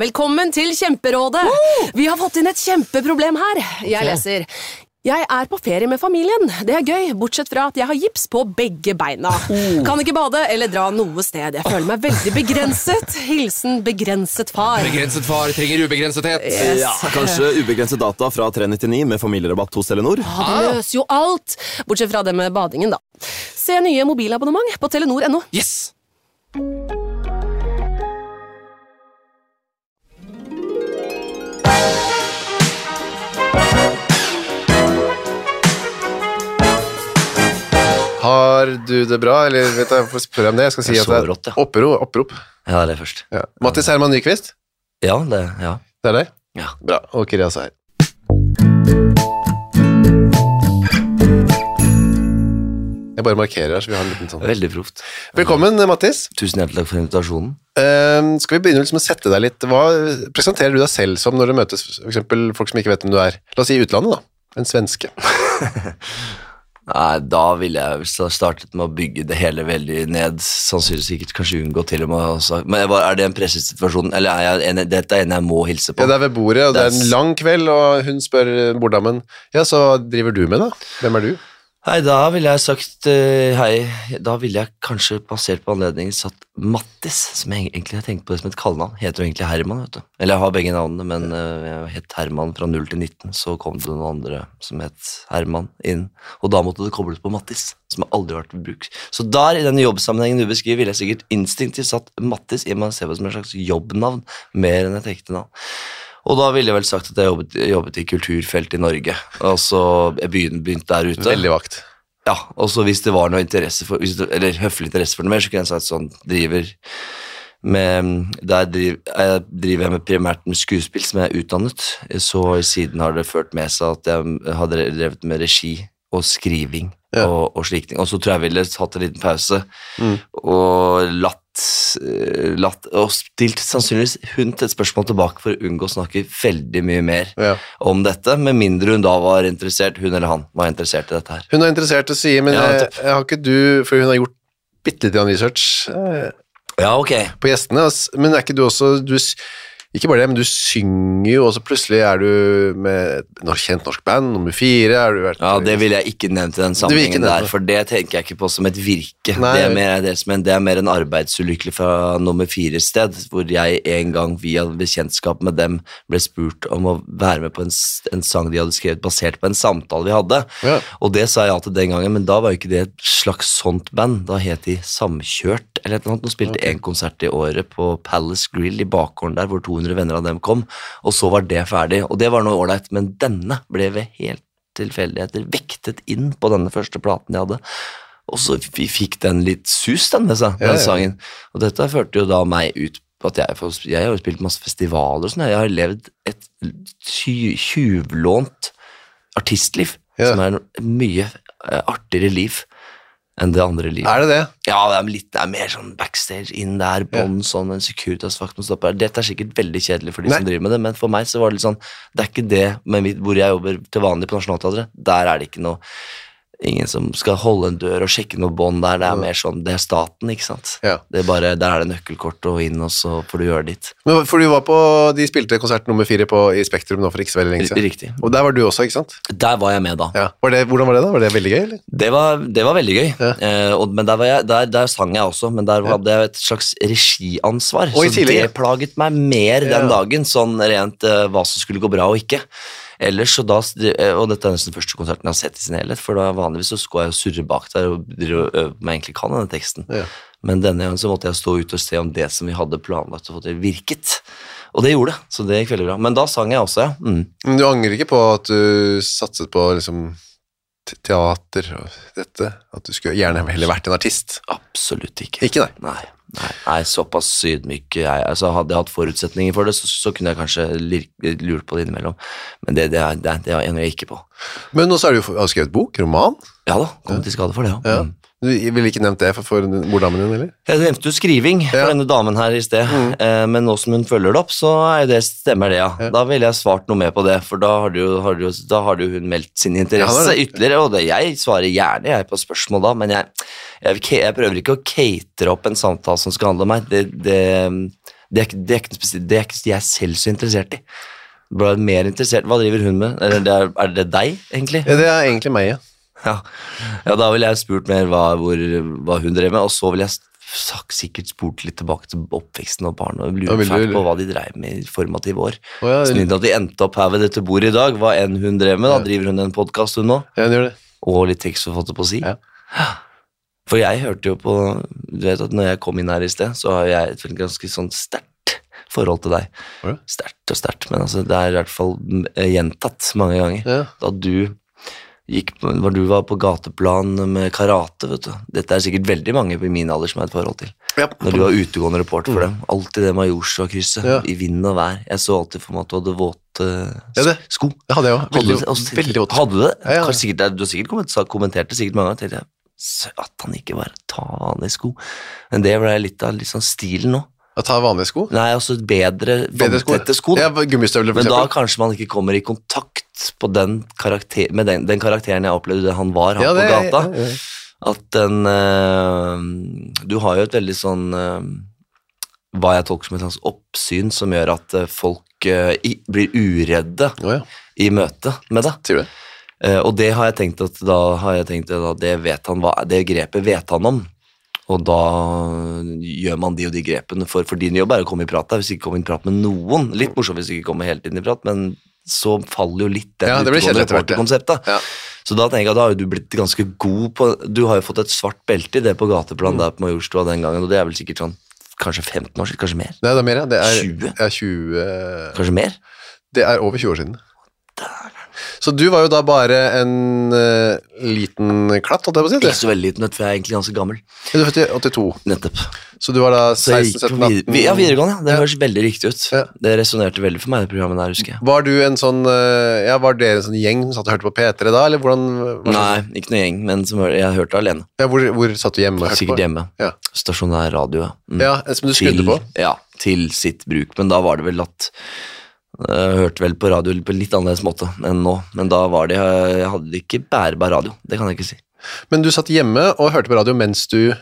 Velkommen til Kjemperådet. Vi har fått inn et kjempeproblem her. Jeg leser. Jeg er på ferie med familien. Det er gøy, bortsett fra at jeg har gips på begge beina. Kan ikke bade eller dra noe sted. Jeg føler meg veldig begrenset. Hilsen begrenset far. Begrenset far trenger ubegrensethet. Yes. Ja, kanskje ubegrenset data fra 399 med familierabatt hos Telenor. Det løser jo alt. Bortsett fra det med badingen, da. Se nye mobilabonnement på Telenor.no. Yes! Har du det bra, eller vet jeg, får spørre om det? Jeg skal si at det er rått, ja. opprop. Ja, det er først. Ja. Mattis Herman Nyqvist, Ja. det er deg? Ja. Bra, og Kirias her. Jeg bare markerer her, så vi har en liten sånn. Veldig proft. Velkommen, Mattis. Tusen hjertelig takk for invitasjonen. Skal vi begynne liksom å sette deg litt, hva presenterer du deg selv som når du møtes, for eksempel folk som ikke vet hvem du er? La oss si utlandet da, en svenske. Nei, da ville jeg startet med å bygge det hele veldig ned, sannsynligvis sikkert kanskje unngå til og med også. Men er det en pressesituasjon, eller dette er en jeg må hilse på? Ja, det er ved bordet, og det er en lang kveld, og hun spør borddammen, ja, så driver du med da? Hvem er du? Hei, da ville jeg sagt hei. Da ville jeg kanskje basert på anledningen satt Mattis, som jeg egentlig har tenkt på det som et kallenavn. Heter jo egentlig Herman, vet du. Eller jeg har begge navnene, men jeg het Herman fra 0 til 19, så kom det noen andre som het Herman inn, og da måtte det kobles på Mattis, som har aldri vært brukt. Så der, i denne jobbsammenhengen du beskriver, ville jeg sikkert instinktivt satt Mattis i meg, se på som en slags jobbnavn, mer enn et ekte navn. Og da ville jeg vel sagt at jeg jobbet i kulturfelt i Norge, og så jeg begynte der ute. Veldig vakt. Ja, og så hvis det var noe interesse for, eller høflig interesse for noe mer, så kunne jeg sagt sånn, jeg driver med primært med skuespill som jeg er utdannet, så siden har det ført med seg at jeg har drevet med regi og skriving og slik ting. Og så tror jeg ville tatt en liten pause og og stilt sannsynligvis hun til et spørsmål tilbake for å unngå å snakke veldig mye mer om dette, med mindre hun da var interessert, hun eller han var interessert i dette her. Hun er interessert i å si, men jeg har ikke du, for hun har gjort bitte litt research på gjestene, men er ikke du også, ikke bare det, men du synger jo, og så plutselig er du med kjent norsk band, nummer 4, har du vært... Ja, det vil jeg ikke nevne til den sammenhengen der, for det tenker jeg ikke på som et virke. Nei. Det er mer en arbeidsulykkelig fra nummer 4 sted, hvor jeg en gang via bekjentskap med dem ble spurt om å være med på en sang de hadde skrevet basert på en samtale vi hadde. Ja. Og det sa jeg alltid den gangen, men da var jo ikke det et slags sånt band, da het de Samkjørt, eller et eller annet. De spilte en konsert i året på Palace Grill i bakgården der, hvor 200 venner av dem kom, og så var det ferdig, og det var noe ordentlig, men denne ble ved helt tilfeldigheter vektet inn på denne første platen jeg hadde, og så fikk den litt sus den med seg, den sangen, og dette førte jo da meg ut på at jeg har jo spilt masse festivaler og sånn, jeg har levd et tjuvlånt artistliv, som er mye artigere liv enn det andre livet. Er det det? Ja, det er mer sånn backstage inn der, bånd, sånn en Securitas-vakt må stoppe her. Dette er sikkert veldig kjedelig for de som driver med det, men for meg så var det litt sånn, det er ikke det, men hvor jeg jobber til vanlig på Nationaltheatret, der er det ikke noe, ingen som skal holde en dør og sjekke noe bånd der, det er mer sånn, det er staten, ikke sant? Ja. Det er bare, der er det nøkkelkort og inn, og så får du gjøre ditt. Men for du var de spilte konsert nummer 4 i Spektrum nå for ikke så veldig lenge siden. Riktig. Og der var du også, ikke sant? Der var jeg med da. Ja. Hvordan var det da? Var det veldig gøy, eller? Det var veldig gøy, men der sang jeg også, men der hadde jeg et slags regiansvar, så det plaget meg mer den dagen, sånn rent hva som skulle gå bra og ikke. Ellers, og dette er nesten den første konserten jeg har sett i sin helhet, for da vanligvis så skal jeg surre bak der og øve meg egentlig kan denne teksten. Ja. Men denne gangen så måtte jeg stå ut og se om det som vi hadde planlagt å få til virket. Og det gjorde det, så det gikk veldig bra. Men da sang jeg også, ja. Men du angrer ikke på at du satset på liksom teater og dette? At du skulle gjerne heller vært en artist? Absolutt ikke. Ikke, nei? Nei, såpass ydmyk hadde jeg hatt forutsetninger for det, så kunne jeg kanskje lurt på det innimellom, men det ender jeg ikke på. Men nå så har du jo skrevet bok, roman? Ja da, kommet til skade for det, ja. Du ville ikke nevnt det for borddammen din, eller? Jeg nevnte jo skriving for denne damen her i sted, men nå som hun følger det opp, så stemmer det, ja. Da ville jeg svart noe mer på det, for da har jo hun meldt sin interesse ytterligere, og jeg svarer gjerne på spørsmål da, men jeg prøver ikke å catere opp en samtale som skal handle om meg. Det er ikke jeg selv så interessert i. Bare mer interessert. Hva driver hun med? Er det deg, egentlig? Ja, det er egentlig meg, ja. Ja, da ville jeg spurt mer hva hun drev med, og så ville jeg sikkert spurt litt tilbake til oppveksten og barn, og lurer fælt på hva de drev med i formative år. Snitt at de endte opp her ved dette bordet i dag, hva enn hun drev med, da driver hun en podcast hun nå. Ja, hun gjør det. Og litt tekstforfatter på å si. Ja. For jeg hørte jo på, du vet at når jeg kom inn her i sted, så har jeg et ganske sånn sterkt forhold til deg. Sterkt og sterkt, men altså, det er i hvert fall gjentatt mange ganger. Da du var på gateplan med karate, vet du. Dette er sikkert veldig mange på min alder som har et forhold til. Når du var utegående reporter for dem. Alltid det Majorstua-krysset, i vind og vær. Jeg så alltid for meg at du hadde våte sko. Det hadde jeg også. Veldig våte. Hadde du det? Du har sikkert kommentert det sikkert mange ganger til at han ikke bare tar vanlige sko. Men det ble litt av sånn stilen nå. Å ta vanlige sko? Nei, altså bedre vanntette sko. Ja, gummistøvler for eksempel. Men da eksempel. Kanskje man ikke kommer i kontakt på med den karakteren jeg opplevde han var på gata. At du har jo et veldig sånn hva jeg tolker som et slags oppsyn som gjør at folk blir uredde i møte med det. Sier du? Og det har jeg tenkt at det grepet vet han om. Og da gjør man de og de grepene for din jobb er å komme i prat der, hvis ikke kommer i prat med noen. Litt morsomt hvis ikke kommer helt inn i prat, men så faller jo litt det konseptet. Så da tenker jeg at da har du blitt ganske god på, du har jo fått et svart belte i det på gateplan der på Majorstua den gangen, og det er vel sikkert sånn, kanskje 15 år siden, kanskje mer? Nei, det er mer, ja. Det er 20? Ja, 20. Kanskje mer? Det er over 20 år siden. Så du var jo da bare en liten klatt, holdt jeg på å si? Ikke så veldig liten, for jeg er egentlig ganske gammel. Du er født i 82. Nettopp. Så du var da 16-17-18? Ja, videregående, ja. Det høres veldig riktig ut. Det resonerte veldig for meg, det programmet der, husker jeg. Var du en sånn, var dere en sånn gjeng som satt og hørte på P3 da, eller hvordan? Nei, ikke noe gjeng, men jeg hørte alene. Ja, hvor satt du hjemme og hørte på? Sikkert hjemme. Stasjonær radio, Ja, som du skrudde på? Ja, til sitt bruk, men da var det vel at jeg hørte vel på radio på litt annerledes måte enn nå, men da var det, jeg hadde ikke bærbar radio, det kan jeg ikke si. Men du satt hjemme og hørte på radio mens du...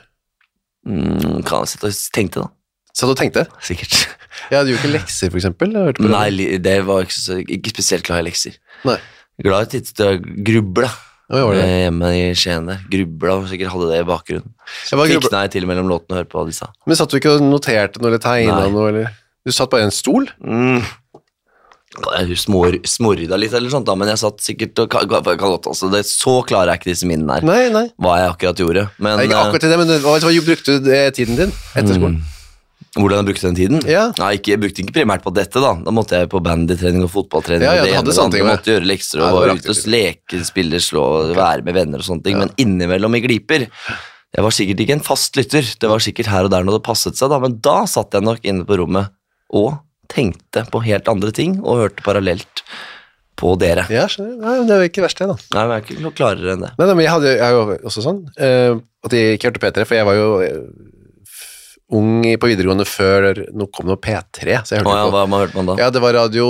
Kan jeg sitte og tenkte da. Satt og tenkte? Sikkert. Ja, du gjorde ikke lekser for eksempel? Nei, det var ikke spesielt glad i lekser. Nei. Glad i å gruble. Hjemme i Skien der, grubla og sikkert hadde det i bakgrunnen. Fikk nei til mellom låtene og hørte på hva de sa. Men satt du ikke og noterte noe eller tegnet noe, eller? Du satt bare i en stol? Jeg smårydda litt eller sånt da, men jeg satt sikkert altså, det så klarer jeg ikke disse minnene her. Nei. Hva jeg akkurat gjorde. Men, ikke akkurat det, men hva brukte du tiden din etter skolen? Hvordan jeg brukte den tiden? Ja. Nei, jeg brukte ikke primært på dette da. Da måtte jeg på bandytrening og fotballtrening og det ene sånt. Jeg måtte gjøre lekser og var ute og leke, spille, slå, være med venner og sånne ting, men innimellom i gliper. Jeg var sikkert ikke en fast lytter. Det var sikkert her og der når det passet seg da, men da satt jeg nok inne på rommet og tenkte på helt andre ting og hørte parallelt på dere. Ja, skjønner. Nei, det er jo ikke verst det da. Nei, men jeg er ikke noe klarere enn det. Nei, men jeg er jo også sånn at jeg ikke hørte P3, for jeg var jo ung på videregående før nå kom noe P3, så jeg hørte på. Hva hørte man da? Ja, det var radio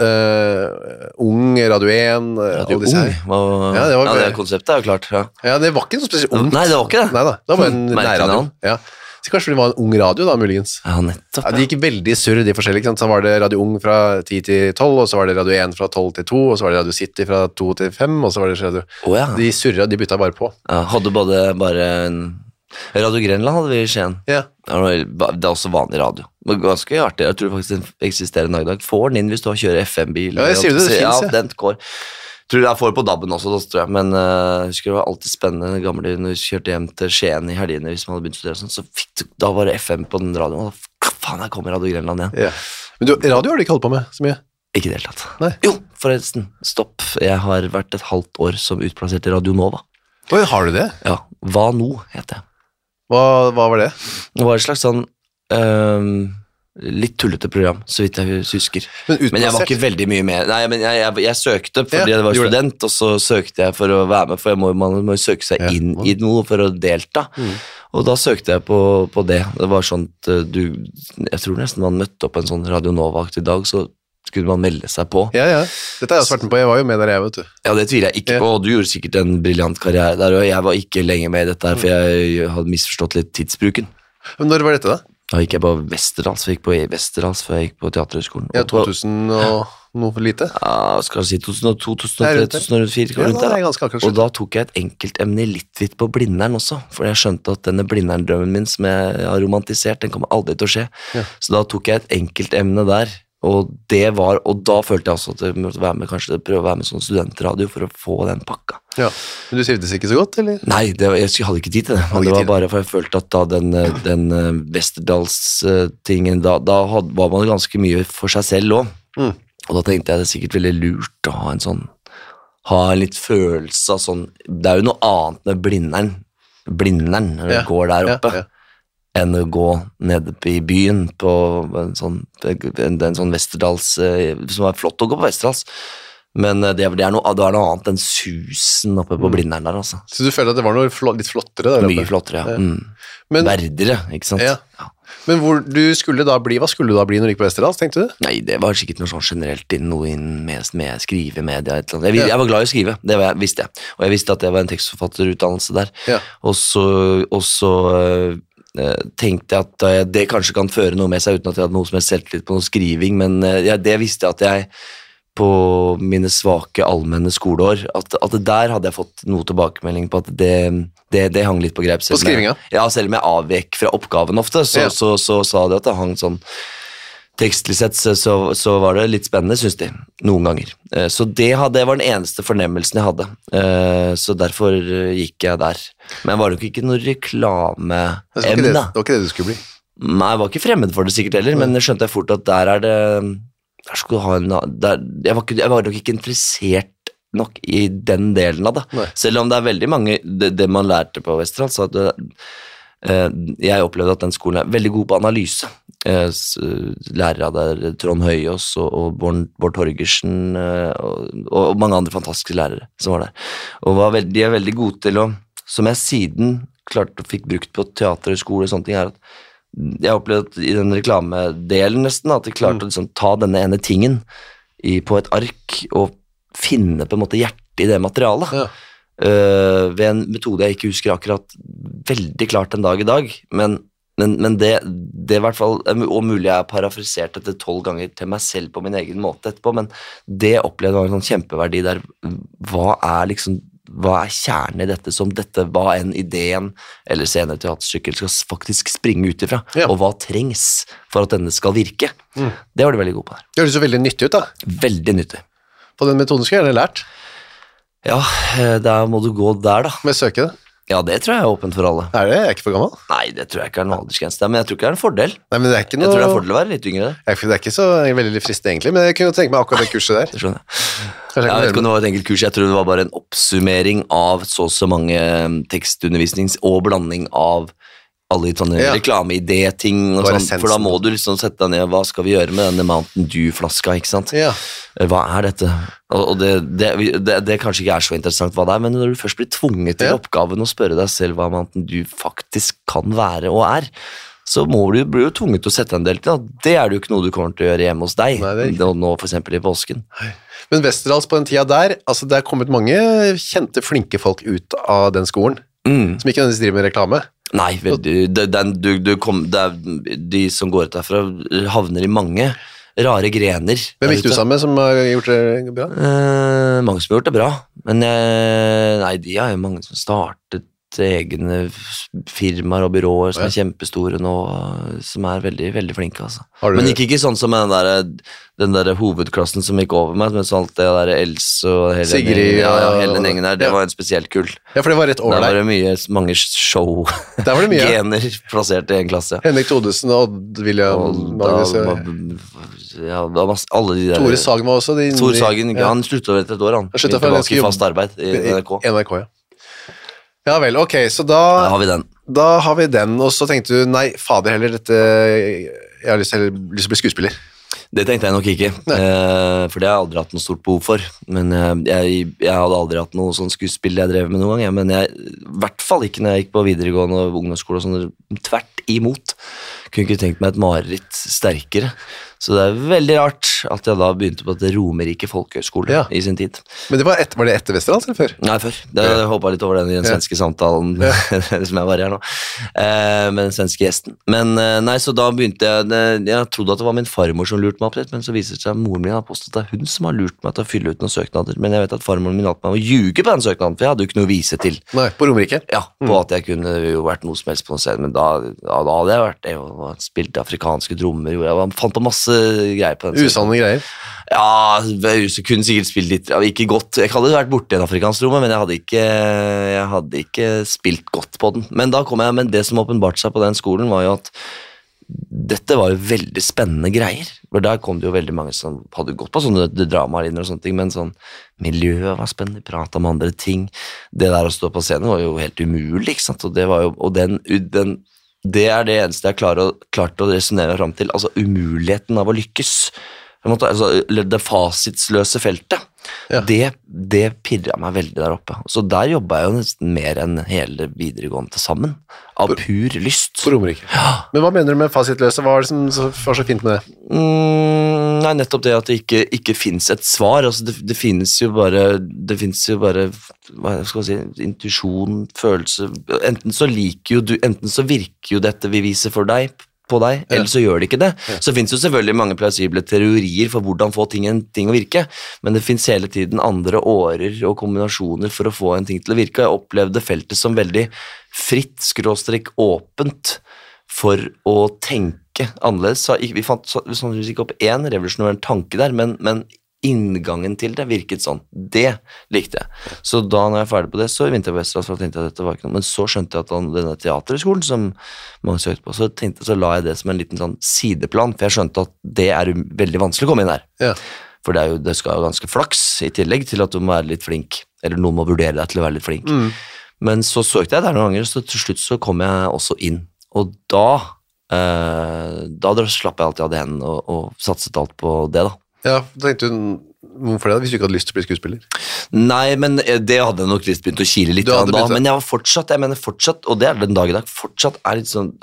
Ung, Radio 1, Radio Ung? Det konseptet er jo klart. Ja, det var ikke noe spesielt ungt. Nei, det var ikke det. Nei da, det var bare en nærradio. Ja. Så kanskje det var en ung radio da, muligens. Ja, nettopp. Ja, de gikk veldig surr, de forskjellige, ikke sant? Så var det Radio Ung fra 10 til 12, og så var det Radio 1 fra 12 til 2, og så var det Radio City fra 2 til 5, og så var det Radio... De surret, de bytta bare på. Ja, hadde bare en... Radio Grenland hadde vi i Skien. Ja. Det er også vanlig radio. Det var ganske artig, jeg tror faktisk den eksisterer en dag. Får den inn hvis du har kjører FM-bil. Ja, jeg sier det finnes, ja. Den går... Jeg tror jeg får på DAB-en også, tror jeg. Men jeg husker det var alltid spennende gamle når vi kjørte hjem til Skien i helgene hvis man hadde begynt å studere sånn, så da var det FM på den radioen, og da faen, her kommer Radio Grenland igjen. Ja. Men radio har du ikke holdt på med så mye? Ikke i det hele tatt. Nei. Jo, forresten, stopp. Jeg har vært et halvt år som utplassert i Radio Nova. Oi, har du det? Ja, Hva nå, heter jeg. Hva var det? Det var et slags sånn... litt tullete program, så vidt jeg husker. Men jeg var ikke veldig mye med. Nei, men jeg søkte fordi jeg var student, og så søkte jeg for å være med, for man må søke seg inn i noe for å delta. Og da søkte jeg på det. Det var sånn at jeg tror nesten man møtte opp en sånn Radio Nova-aktig dag, så skulle man melde seg på. Ja. Dette har jeg også vært med på, jeg var jo med der jeg, vet du. Ja, det tviler jeg ikke på, og du gjorde sikkert en briljant karriere der, og jeg var ikke lenge med i dette her, for jeg hadde misforstått litt tidsbruken. Men når var dette da? Da gikk jeg på Westerdals, før jeg gikk på teaterhøgskolen. Ja, 2000 og noe for lite? Ja, skal jeg si 2002, 2003, 2004, ja, det er ganske akkurat. Og da tok jeg et enkeltemne i litt på Blindern også, for jeg skjønte at denne Blindern-drømmen min som jeg har romantisert, den kommer aldri til å skje. Ja. Så da tok jeg et enkeltemne der, og da følte jeg også at jeg måtte være med, kanskje prøve å være med sånn studentradio for å få den pakka. Ja, men du trivdes ikke så godt, eller? Nei, jeg hadde ikke tid til det, men det var bare for jeg følte at da den Westerdals-tingen, da var man ganske mye for seg selv også. Og da tenkte jeg det er sikkert veldig lurt å ha en litt følelse av sånn, det er jo noe annet med Blindern når det går der oppe. Enn å gå nede i byen på en sånn Westerdals, som er flott å gå på Westerdals, men det er noe annet enn susen oppe på Blindern der, altså. Så du føler at det var noe litt flottere der oppe? Mye flottere, ja. Verdigere, ikke sant? Ja. Men hva skulle du da bli når du gikk på Westerdals, tenkte du? Nei, det var sikkert noe sånn generelt med skrive, media, et eller annet. Jeg var glad i å skrive, det visste jeg. Og jeg visste at det var en tekstforfatterutdannelse der. Ja. Og så tenkte jeg at det kanskje kan føre noe med seg uten at jeg hadde noe som helst selvtillit på noe skriving, men det visste jeg at jeg på mine svake allmenne skoleår, at der hadde jeg fått noe tilbakemelding på at det hang litt på greip. På skrivinga? Ja, selv om jeg avvek fra oppgaven ofte, så sa det at det hang sånn tekstlig sett, så var det litt spennende, synes de, noen ganger. Så det var den eneste fornemmelsen jeg hadde, så derfor gikk jeg der. Men var det jo ikke noe reklameemne. Det var ikke det du skulle bli? Nei, jeg var ikke fremmed for det sikkert heller, men jeg skjønte fort at der skulle du ha jeg var nok ikke interessert nok i den delen av det. Nei. Selv om det er veldig mange, det man lærte på Westerdals, så jeg opplevde at den skolen er veldig god på analyse. Lærere der, Trond Høyås og Bård Torgersen og mange andre fantastiske lærere som var der. Og de er veldig gode til å, som jeg siden klarte å fikk brukt på teater og skole og sånne ting, er at jeg opplevde at i den reklamedelen nesten, at jeg klarte å liksom ta denne ene tingen på et ark og finne på en måte hjertet i det materialet. Ja. Ved en metode jeg ikke husker akkurat veldig klart en dag i dag, men det i hvert fall, og mulig jeg har parafrisert dette 12 ganger til meg selv på min egen måte etterpå, men det opplevde var en sånn kjempeverdi der. Hva er kjernen i dette, som dette var en ideen eller senere teaterstykkel skal faktisk springe ut ifra, og hva trengs for at denne skal virke. Det var de veldig gode på der. Det høres jo veldig nyttig ut da. Veldig nyttig. På den metoden skulle jeg gjerne lært. Ja, der må du gå der da. Med søke det? Ja, det tror jeg er åpent for alle. Er det? Jeg er ikke for gammel? Nei, det tror jeg ikke er noen aldersgrense, men jeg tror ikke det er en fordel. Nei, men det er ikke noe... Jeg tror det er en fordel å være litt yngre. Det er ikke så veldig fristende egentlig, men jeg kunne tenke meg akkurat det kurset der. Det skjønner jeg. Jeg vet ikke om det var et enkelt kurs, jeg tror det var bare en oppsummering av så mange tekstundervisnings- og blanding av alle sånne reklameidé-ting og sånn, for da må du liksom sette deg ned, hva skal vi gjøre med denne Mountain Dew-flaska, ikke sant? Ja. Hva er dette? Og det kanskje ikke er så interessant hva det er, men når du først blir tvunget til oppgaven å spørre deg selv hva Mountain Dew faktisk kan være og er, så blir du jo tvunget til å sette en del til, og det er det jo ikke noe du kommer til å gjøre hjemme hos deg, nå for eksempel i påsken. Men Westerdals på den tida der, altså det er kommet mange kjente, flinke folk ut av den skolen, som ikke nødvendigvis driver med reklame. Nei, de som går ut derfra havner i mange rare grener. Hvem gikk du sammen med som har gjort det bra? Mange som har gjort det bra, men de har jo mange som startet egne firmaer og byråer som er kjempestore nå, som er veldig, veldig flinke, altså. Men ikke sånn som den der hovedklassen som gikk over meg, men sånn alt det der Else og Sigrid hele den gjengen der, det var en spesielt kull. Ja, for det var rett over der. Der var det mange show-gener plassert i en klasse. Henrik Thodesen og William Magnus. Alle de der. Tore Sagen var også. Tore Sagen, han sluttet etter et år, han. Sluttet for ganske fast arbeid i NRK. NRK, ja. Ja vel, ok, så da har vi den. Da har vi den, og så tenkte du, nei, fader heller, jeg har lyst til å bli skuespiller. Det tenkte jeg nok ikke, for det har jeg aldri hatt noe stort behov for, men jeg hadde aldri hatt noe sånn skuespill jeg drev med noen gang, men i hvert fall ikke når jeg gikk på videregående og ungdomsskole og sånn, tvert imot. Kunne ikke tenkt meg et mareritt sterkere. Så det veldig rart at jeg da begynte på et Romerike folkehøyskole I sin tid. Men var det etter Westerdals eller før? Nei, før. Jeg hoppet litt over den I den svenske samtalen som jeg var I her nå, med den svenske gjesten. Men nei, så da begynte jeg trodde at det var min farmor som lurte meg opp litt, men så viser det seg at moren min har påstått at det hun som har lurt meg til å fylle ut noen søknader, men jeg vet at farmoren min hjalp meg å ljuge på den søknaden, for jeg hadde jo ikke noe å vise til. Nei, på Romerike? Ja, på at jeg kunne jo vært noe som helst på noe sted, men da hadde jeg vært det, og spilt afrikanske drommer, jeg fant på masse greier på den. Usanne greier? Ja, jeg kunne sikkert spilt litt, ikke godt. Jeg hadde vært borte I en afrikansk tromme, men jeg hadde ikke spilt godt på den. Men det som åpenbart seg på den skolen var jo at dette var jo veldig spennende greier, for der kom det jo veldig mange som hadde gått på sånne dramalinjer og sånne ting, men sånn miljøet var spennende, prate om andre ting. Det der å stå på scenen var jo helt umulig, ikke sant? Og det var jo, og det det eneste jeg klarte å resonere frem til, altså umuligheten av å lykkes. Altså, det fasitsløse feltet, det pirret meg veldig der oppe. Så der jobbet jeg jo nesten mer enn hele videregående til sammen, av pur lyst. På Romerike. Ja. Men hva mener du med fasitløse? Hva det som var så fint med det? Nei, nettopp det at det ikke finnes et svar. Altså, det finnes jo bare, hva skal jeg si, intuisjon, følelse. Enten så virker jo dette vi viser for deg, på deg, eller så gjør det ikke det. Så finnes jo selvfølgelig mange plausible teorier for hvordan få ting å virke, men det finnes hele tiden andre årer og kombinasjoner for å få en ting til å virke. Jeg opplevde feltet som veldig fritt, skråstrek åpent for å tenke annerledes. Vi fant sannsynligvis ikke opp en revolusjonær tanke der, men inngangen til det virket sånn. Det likte jeg. Så da når jeg ferdig på det, så begynte jeg på Westerdals, for jeg tenkte at dette var ikke noe, men så skjønte jeg at denne teaterskolen som mange søkte på, så la jeg det som en liten sånn sideplan, for jeg skjønte at det veldig vanskelig å komme inn her. Ja. For det skal jo ganske flaks, I tillegg til at du må være litt flink, eller noen må vurdere deg til å være litt flink. Men så søkte jeg der noen ganger, så til slutt så kom jeg også inn, og da slapp jeg alt jeg hadde hen, og satset alt på det da. Ja, da tenkte du, hvorfor det, hvis du ikke hadde lyst til å bli skuespiller? Nei, men det hadde jeg nok lyst begynt å kile litt da, men jeg var fortsatt, og det den dag I dag, fortsatt litt sånn,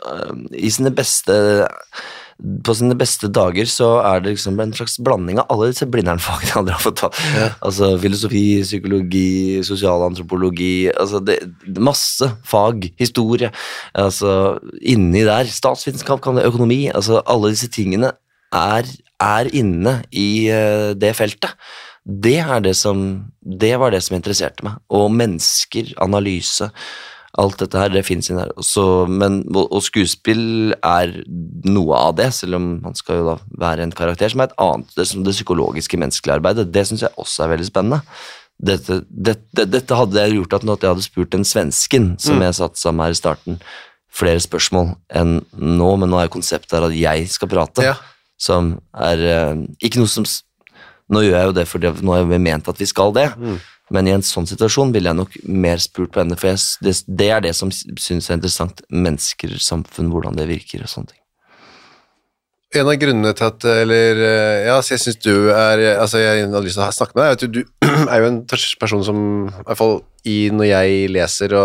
på sine beste dager så det liksom en slags blanding av alle disse blindernfagene jeg aldri har fått tatt. Altså filosofi, psykologi, sosialantropologi, altså det masse fag, historie, altså inni der, statsvitenskap, økonomi, altså alle disse tingene inne I det feltet. Det var det som interesserte meg. Og mennesker, analyse, alt dette her, det finnes inn her. Og skuespill noe av det, selv om man skal jo da være en karakter, som et annet, det psykologiske menneskelige arbeidet. Det synes jeg også veldig spennende. Dette hadde jeg gjort at jeg hadde spurt den svensken, som jeg satt sammen her I starten, flere spørsmål enn nå, men nå konseptet at jeg skal prate. Ja. Som ikke noe som nå gjør jeg jo det fordi nå har vi ment at vi skal det men I en sånn situasjon vil jeg nok mer spurt på henne for det det som synes interessant mennesker, samfunn, hvordan det virker og sånne ting En av grunnene til at så jeg synes du altså jeg har lyst til å snakke med deg du jo en person som I hvert fall når jeg leser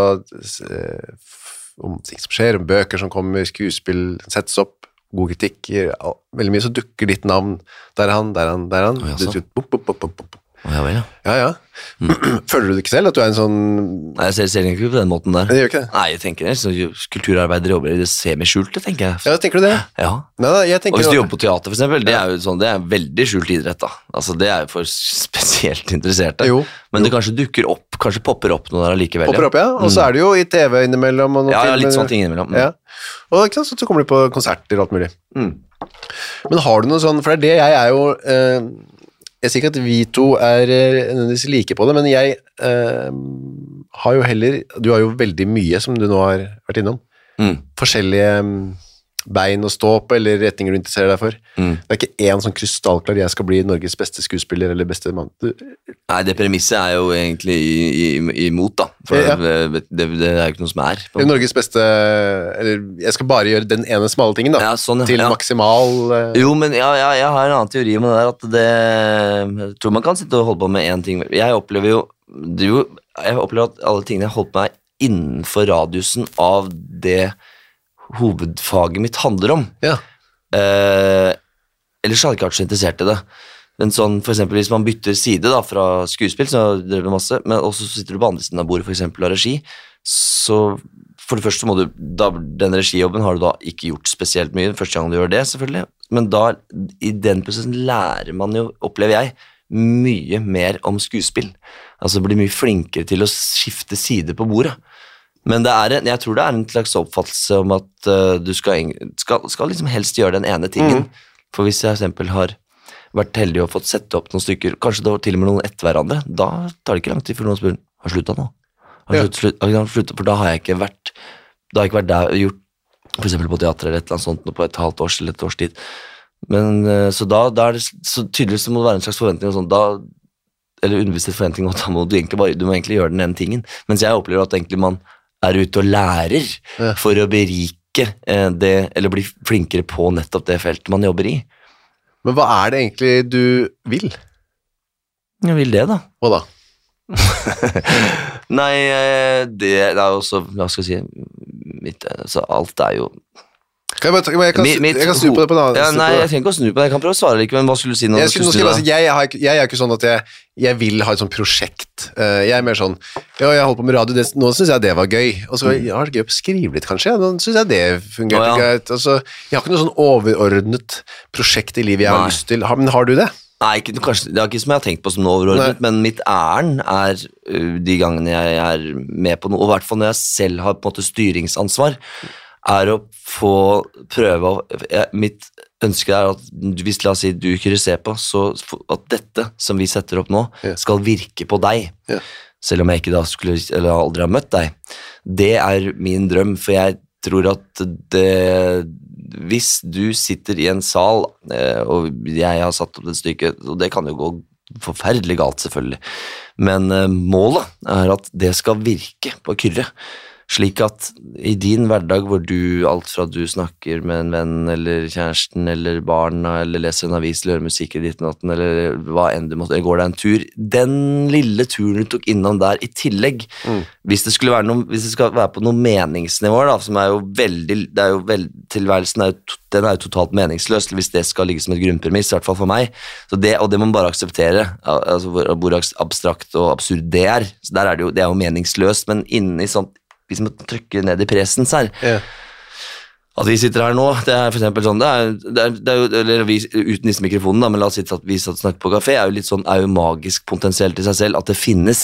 om ting som skjer, om bøker som kommer, skuespill settes opp god kritikk, veldig mye, så dukker ditt navn. Der han. Ja. Føler du det ikke selv, at du en sånn... Nei, jeg ser ikke på den måten der. Det gjør ikke det? Nei, jeg tenker det. Så kulturarbeidere jobber I det semiskjulte, tenker jeg. Ja, tenker du det? Ja. Nei, jeg tenker... Og hvis du jobber på teater, for eksempel, det jo sånn, det veldig skjult idrett, da. Altså, det jo for spesielt interesserte. Jo. Men det kanskje dukker opp, kanskje popper opp noe der likevel. Popper opp, ja. Og så det jo I TV innimellom. Og ja, litt sånne ting innimellom. Ja. Og ikke sant, så kommer du på konserter og alt mulig. Men har du noe sånn, for det jeg jo... Jeg sier ikke at vi to nødvendigvis like på det, men jeg har jo heller, du har jo veldig mye som du nå har vært innom. Forskjellige bein å stå på, eller retninger du interesserer deg for. Det ikke en sånn krystallklar, jeg skal bli Norges beste skuespiller, eller beste mann. Nei, det premisset jo egentlig imot da, for det jo ikke noe som Norges beste, eller jeg skal bare gjøre den ene smale tingen da, sånn, til maksimal... Jo, men jeg har en annen teori om det der, at jeg tror man kan sitte og holde på med en ting. Jeg opplever at alle tingene jeg holdt på med innenfor radiusen av det hovedfaget mitt handler om. Ja. ellers hadde jeg ikke vært så interessert i det. Men sånn, for eksempel hvis man bytter side da, fra skuespill, så drev det masse, men også så sitter du på andre siden av bordet, for eksempel av regi, så for det første så må du, da, den regijobben har du da ikke gjort spesielt mye, første gang du gjør det selvfølgelig, men da i den prosessen lærer man jo, opplever jeg, mye mer om skuespill. Altså blir mye flinkere til å skifte side på bordet. Men jeg tror det er en slags oppfattelse om at du skal liksom helst gjøre den ene tingen. For hvis jeg for eksempel har vært heldig og fått sette opp noen stykker, kanskje da til og med noen etter hverandre, da tar det ikke lang tid før noen spør, har sluttet nå? For da har jeg ikke vært der og gjort, for eksempel på teater eller et eller annet sånt, på et halvt års eller et års tid. Men så da er det så tydeligvis det må være en slags forventning og sånn, eller underbevisst forventning, og da må du må egentlig gjøre den ene tingen. Mens jeg opplever at egentlig man er ute og lærer for å berike det, eller bli flinkere på nettopp det feltet man jobber i. Men hva er det egentlig du vil? Jeg vil det da. Hva da? Nei, det er jo så, hva skal jeg si, så alt er jo... Jeg kan snu på det på en annen. Nei, jeg trenger ikke å snu på det, jeg kan prøve å svare likevel, men hva skulle du si nå? Jeg er ikke sånn at jeg vil ha et sånt prosjekt. Jeg er mer sånn, jeg holdt på med radio, nå synes jeg det var gøy, og så det gøy å skrive litt kanskje, nå synes jeg det fungerte greit. Altså, jeg har ikke noe sånn overordnet prosjekt i livet jeg har lyst til. Men har du det? Nei, kanskje, det er ikke som jeg har tenkt på som noe overordnet, men mitt ærend er de gangene jeg er med på noe, og i hvert fall når jeg selv har på en måte styringsansvar, er å få prøve mitt ønske er at hvis la oss si du ikke ser på, så at dette som vi setter opp nå skal virke på deg, selv om jeg ikke da skulle, eller aldri har møtt deg. Det er min drøm, for jeg tror at hvis du sitter i en sal, og jeg har satt opp det stykket, og det kan jo gå forferdelig galt selvfølgelig, men målet er at det skal virke på Kyrre, slik at i din hverdag hvor alt fra du snakker med en venn eller kjæresten eller barna eller leser en avis eller hører musikk i ditt natten eller hva enn du måtte, går deg en tur, den lille turen du tok innom der i tillegg, hvis det skal være på noen meningsnivåer da, som er jo tilværelsen den er jo totalt meningsløs hvis det skal ligge som et grunnpremiss, i hvert fall for meg, så og det må man bare akseptere, altså hvor abstrakt og absurd det er, så der det er jo meningsløst, men inni sånt hvis man trykker ned i presens her, at vi sitter her nå, det er for eksempel sånn, det er jo, eller vi uten disse mikrofonen da, men la oss si at vi snakker på kafé, er jo litt sånn, er jo magisk potensielt i seg selv, at det finnes,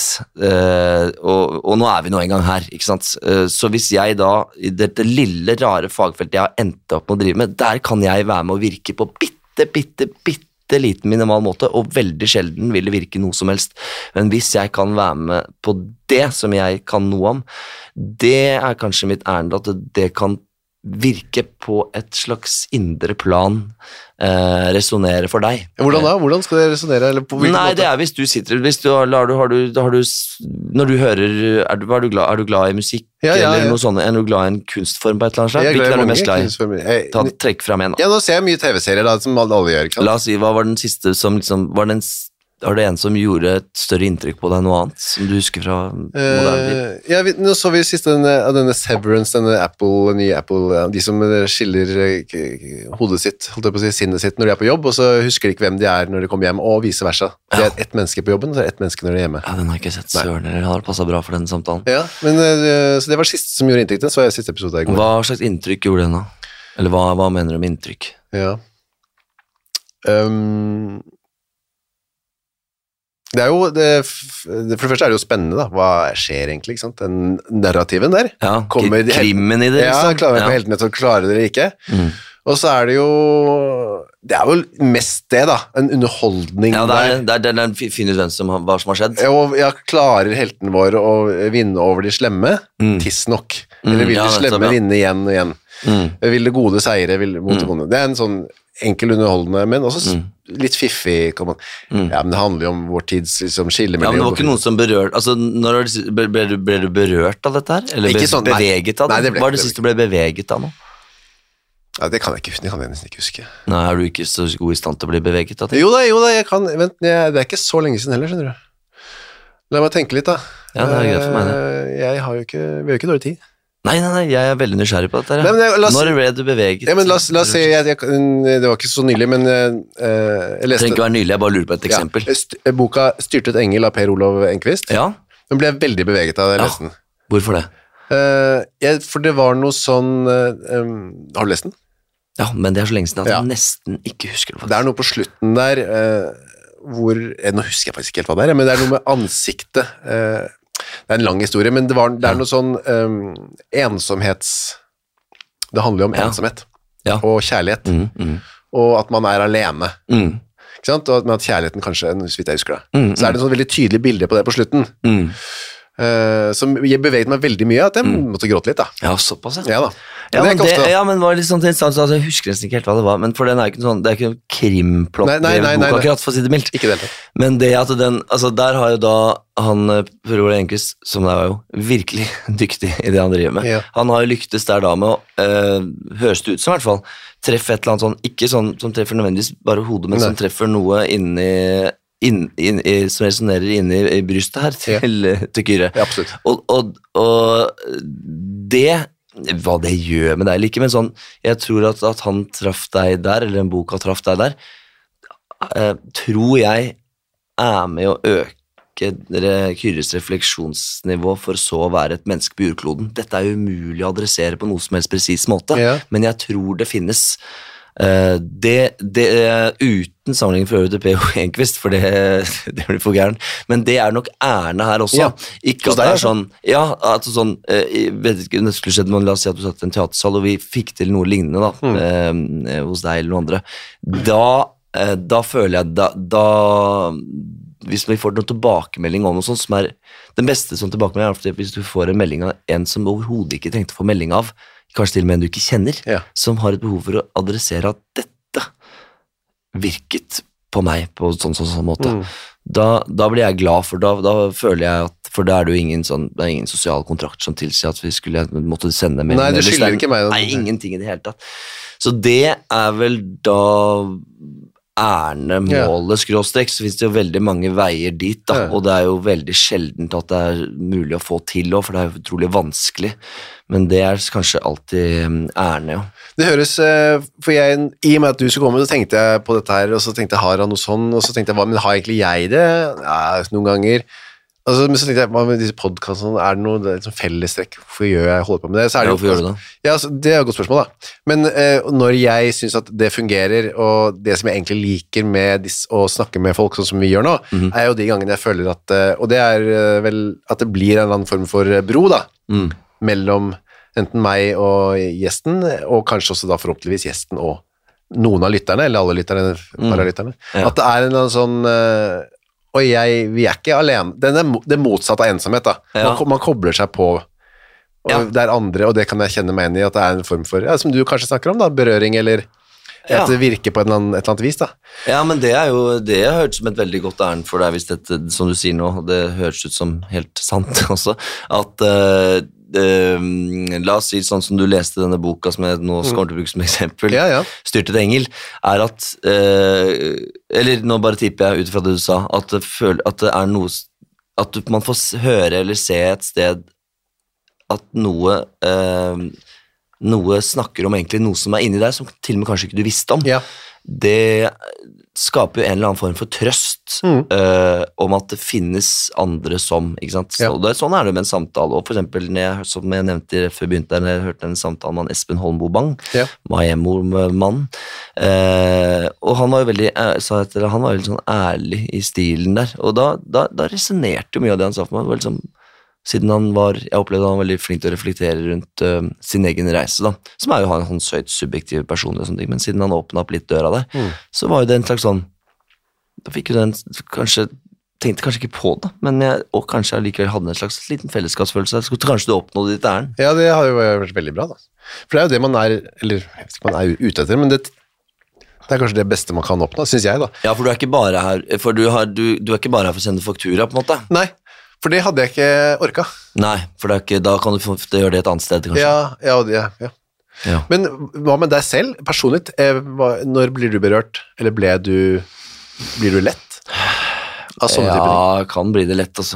og nå er vi nå en gang her, ikke sant? Så hvis jeg da, i dette lille rare fagfeltet jeg har endt opp med å drive med, der kan jeg være med å virke på bitte liten minimal måte, og veldig sjelden vil det virke noe som helst. Men hvis jeg kan være med på det som jeg kan noe om, det er kanskje mitt ærend at det kan virke på et slags indre plan, resonere for deg. Hvordan da? Hvordan skal det resonere? Nei, det er hvis du sitter, når du hører, er du glad i musikk, eller noe sånt, er du glad i en kunstform på et eller annet slag? Jeg er glad i kunstformer. Trekk frem en da. Ja, nå ser jeg mye TV-serier da, som alle gjør, ikke sant? La oss si, hva var den siste som liksom, var det en som gjorde et større inntrykk på deg, noe annet som du husker fra moderne tid? Nå så vi sist denne Severance, denne nye Apple, de som skiller hodet sitt, holdt jeg på å si, sinnet sitt når de er på jobb, og så husker de ikke hvem de er når de kommer hjem, og vice versa. Det er ett menneske på jobben, og så er det ett menneske når de er hjemme. Ja, den har jeg ikke sett søren, eller har passet bra for den samtalen. Ja, men så det var siste som gjorde inntrykk, så var jeg siste episode i går. Hva slags inntrykk gjorde den da? Eller hva mener du med inntrykk? Ja. Det er jo, for det første er det jo spennende da, hva skjer egentlig, ikke sant? Den narrativen der. Ja, krimmen i det, liksom. Ja, klarer heltene til å klare det eller ikke. Og så er det jo mest det da, en underholdning der. Ja, det er finner ut hva som har skjedd. Ja, klarer helten vår å vinne over de slemme, tiss nok. Eller vil de slemme vinne igjen og igjen. Vil det gode seire, mot det gode. Det er en sånn enkel underholdende, men også litt fiffig. Ja, men det handler jo om vår tids liksom, skille mellom... Ja, men det var ikke noen som berørt... Altså, ble du berørt av dette her? Eller sånn, beveget av det? Nei, Hva er det siste du ble beveget av nå? Ja, det kan jeg nesten ikke huske. Nei, er du ikke så god i stand til å bli beveget av det? Jo da, jeg kan... Vent, det er ikke så lenge siden heller, skjønner du. La meg tenke litt da. Ja, det er greit for meg det. Vi har jo ikke dårlig tid. Nei, jeg veldig nysgjerrig på dette. Nei, men Når ble du beveget? Ja, men la oss se, det var ikke så nylig, men jeg leste... Det trenger ikke være nylig, jeg bare lurer på et eksempel. Ja, boka Styrtet engel av Per Olav Enquist. Ja. Den ble veldig beveget av det jeg leste den. Hvorfor det? For det var noe sånn... har du lest den? Ja, men det er så lenge siden at jeg nesten ikke husker det. Det er noe på slutten der, hvor... Nå husker jeg faktisk ikke helt hva det er, men det er noe med ansiktet... Det er en lang historie, men det er noe sånn ensomhets... Det handler jo om ensomhet og kjærlighet, og at man er alene, ikke sant? Og at kjærligheten kanskje, så vidt jeg husker det, så er det en sånn veldig tydelig bilde på det på slutten, som jeg beveget meg veldig mye, at jeg måtte gråte litt da. Ja, såpass, ja. Da. Men det var litt sånn til instans, altså, jeg husker nesten ikke helt hva det var, men for den er ikke sånn, det er ikke noen krimplott boka akkurat, for å si det mildt. Ikke det. Men det at den, altså der har jo da han, Per Olav Enquist, som er jo virkelig dyktig i det han driver med, han har jo lyktes der da med å, høres det ut som i hvert fall, treffe et eller annet sånn, ikke sånn som treffer nødvendigvis bare hodet, men som treffer noe som resonerer inne i brystet her til Kyrre. Ja, absolutt. Og det, hva det gjør med deg eller ikke, men sånn, jeg tror at han traff deg der, eller en boka traff deg der, tror jeg er med å øke Kyrres refleksjonsnivå for så å være et menneske på jordkloden. Dette er jo umulig å adressere på noe som helst presis måte, men jeg tror det finnes. Det uten sammenligning for øvrig til P.O. Enquist, for det blir for gæren, men det er nok ærende her også. Ikke at det er sånn, altså sånn, jeg vet ikke, det skulle skjedd, men la oss si at du satt i en teatersal, og vi fikk til noe lignende da, hos deg eller noen andre. Da føler jeg, hvis vi får noen tilbakemelding om noe sånt, som er den beste som tilbakemelding er ofte hvis du får en melding av en som overhodet ikke tenkte å få melding av, kanskje til og med en du ikke kjenner, som har et behov for å adressere at dette virket på meg på sånn måte. Da blir jeg glad, for da føler jeg at, for da er det jo ingen sosial kontrakt som tilsier at vi skulle måtte sende melding. Nei, du skylder ikke meg. Nei, ingenting i det hele tatt. Så det er vel da målet skråstrek, så finnes det jo veldig mange veier dit da, og det er jo veldig sjeldent at det er mulig å få til også, for det er jo utrolig vanskelig, men det er kanskje alltid ærende. Det høres, for jeg, i og med at du skulle komme, så tenkte jeg på dette her, og så tenkte jeg, har han noe sånn, og så tenkte jeg, men har egentlig jeg det? Ja, noen ganger. Altså, men så tenkte jeg, hva med disse podcastene, er det noe liksom fellestrekk? Hvorfor holder på med det? Så er det hvorfor gjør du det? Ja, altså, det er et godt spørsmål da. Men når jeg synes at det fungerer, og det som jeg egentlig liker med å snakke med folk sånn som vi gjør nå, er jo de gangene jeg føler at, og det er vel at det blir en eller annen form for bro da, mellom enten meg og gjesten, og kanskje også da forhåpentligvis gjesten og noen av lytterne, eller alle lytterne, bare lytterne. At det er en eller annen sånn... Og vi er ikke alene. Det motsatte av ensomhet da. Man kobler seg på, og det er andre, og det kan jeg kjenne meg igjen i, at det er en form for, som du kanskje snakker om da, berøring, eller at det virker på et eller annet vis da. Ja, men det er jo, det har hørt som et veldig godt ærend for deg, hvis dette, som du sier nå, det høres ut som helt sant også, at la oss si sånn som du leste denne boka som jeg nå skal til å bruke som eksempel, Styrtet engel, er at eller nå bare tipper jeg ut fra det du sa, at det er noe, at man får høre eller se et sted at noe snakker om egentlig noe som er inni der, som til og med kanskje ikke du visste om. Det skaper jo en eller annen form for trøst om at det finnes andre som, ikke sant? Sånn er det med en samtale, og for eksempel, som jeg nevnte før jeg begynte der, når jeg hørte en samtale med Espen Holmbo Bang, Maemo-mann, og han var jo veldig, han var veldig sånn ærlig i stilen der, og da resonerte jo mye av det han sa for meg, det var liksom, siden jeg opplevde han var veldig flink til å reflektere rundt sin egen reise da, som er jo en høyt subjektiv personlig og sånne ting, men siden han åpnet opp litt døra der, så var jo det en slags sånn, da fikk jo den tenkte kanskje ikke på det, men og kanskje jeg likevel hadde en slags liten fellesskapsfølelse, så kanskje du oppnådde ditt ærend. Ja, det har jo vært veldig bra da, for det er jo det man er, eller jeg vet ikke man er ute etter, men det er kanskje det beste man kan oppnå, synes jeg da. Ja, for du er ikke bare her, for du er ikke bare her for å sende faktura på en måte. Nei. For det hadde jeg ikke orket. Nei, for da kan du gjøre det et annet sted, kanskje. Ja. Men hva med deg selv, personlig? Når blir du berørt? Eller blir du lett? Av sånne typer ting? Kan bli det lett, altså.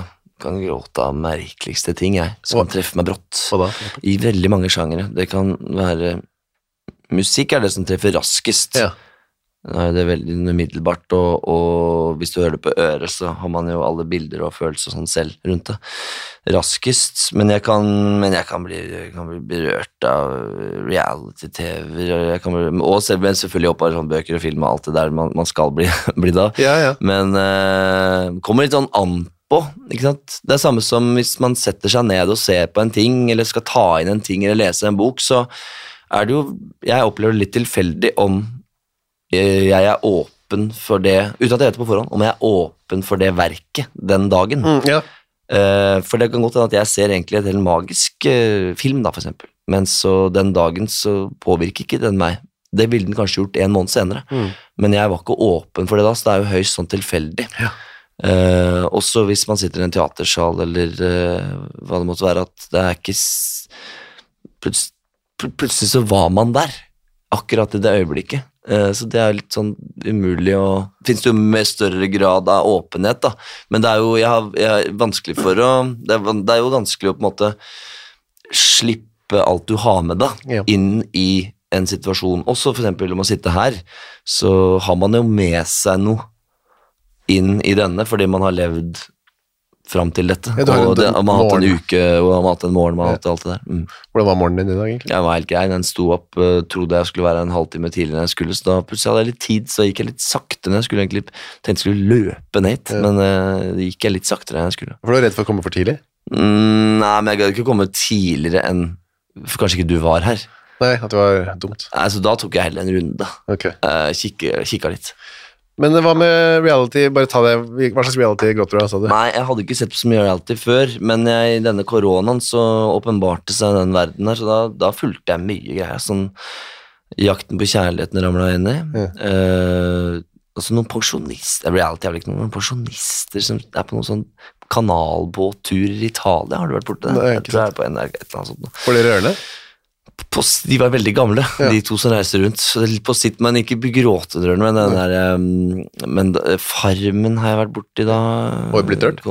kan gråte av merkeligste ting, som kan treffe meg brått. Hva da? I veldig mange sjangere. Det kan være musikk er det som treffer raskest. Ja. Det er veldig umiddelbart, og hvis du hører det på øret, så har man jo alle bilder og følelser sånn selv rundt det. Raskest, men jeg kan bli berørt av reality-tv, og selvfølgelig opp av sånne bøker og film og alt det der man skal bli da. Ja. Men kommer litt sånn an på, ikke sant? Det er samme som hvis man setter seg ned og ser på en ting, eller skal ta inn en ting, eller lese en bok, så er det jo, jeg opplever det litt tilfeldig om jeg er åpen for det, uten at jeg vet det på forhånd, om jeg er åpen for det verket den dagen. Ja. For det kan godt hende at jeg ser egentlig et helt magisk film da, for eksempel. Men så den dagen så påvirker ikke den meg. Det ville den kanskje gjort en måned senere. Men jeg var ikke åpen for det da, så det er jo høyst sånn tilfeldig. Ja. Også hvis man sitter i en teatersal, eller hva det måtte være, at det er ikke plutselig så var man der, akkurat i det øyeblikket. Så det er litt sånn umulig finnes det jo med større grad av åpenhet da, men det er jo jeg er vanskelig for det er jo vanskelig å på en måte slippe alt du har med deg inn i en situasjon, også for eksempel om å sitte her, så har man jo med seg noe inn i denne, fordi man har levd fram til dette, og man har hatt en uke, og man har hatt en morgen, man har hatt alt det der. Hvordan var morgenen din i dag egentlig? Jeg var helt grei, den sto opp, trodde jeg skulle være en halvtime tidligere enn jeg skulle, så da plutselig hadde jeg litt tid, så gikk jeg litt saktere enn jeg skulle egentlig, tenkte jeg skulle løpe ned, men det gikk jeg litt saktere enn jeg skulle. For du var redd for å komme for tidlig? Nei, men jeg hadde ikke kommet tidligere enn, for kanskje ikke du var her. Nei, at det var dumt. Nei, så da tok jeg heller en runde, kikket litt. Men hva med reality, bare ta det, hva slags reality gråter du, sa du? Nei, jeg hadde ikke sett på så mye reality før, men i denne koronaen så åpenbarte seg den verden her, så da fulgte jeg mye greier, sånn Jakten på kjærligheten ramlet jeg inn i, altså noen pensjonister, reality er vel ikke noen pensjonister som er på noen sånn kanalbåtturer i Italia, har du vært borte det? Jeg tror jeg er på NRK, et eller annet sånt. Var det rørende? De var veldig gamle, de to som reiser rundt, så det er litt på sitt, men ikke gråtedrørende, men den der, men Farmen har jeg vært borti da. Og blitt rørt?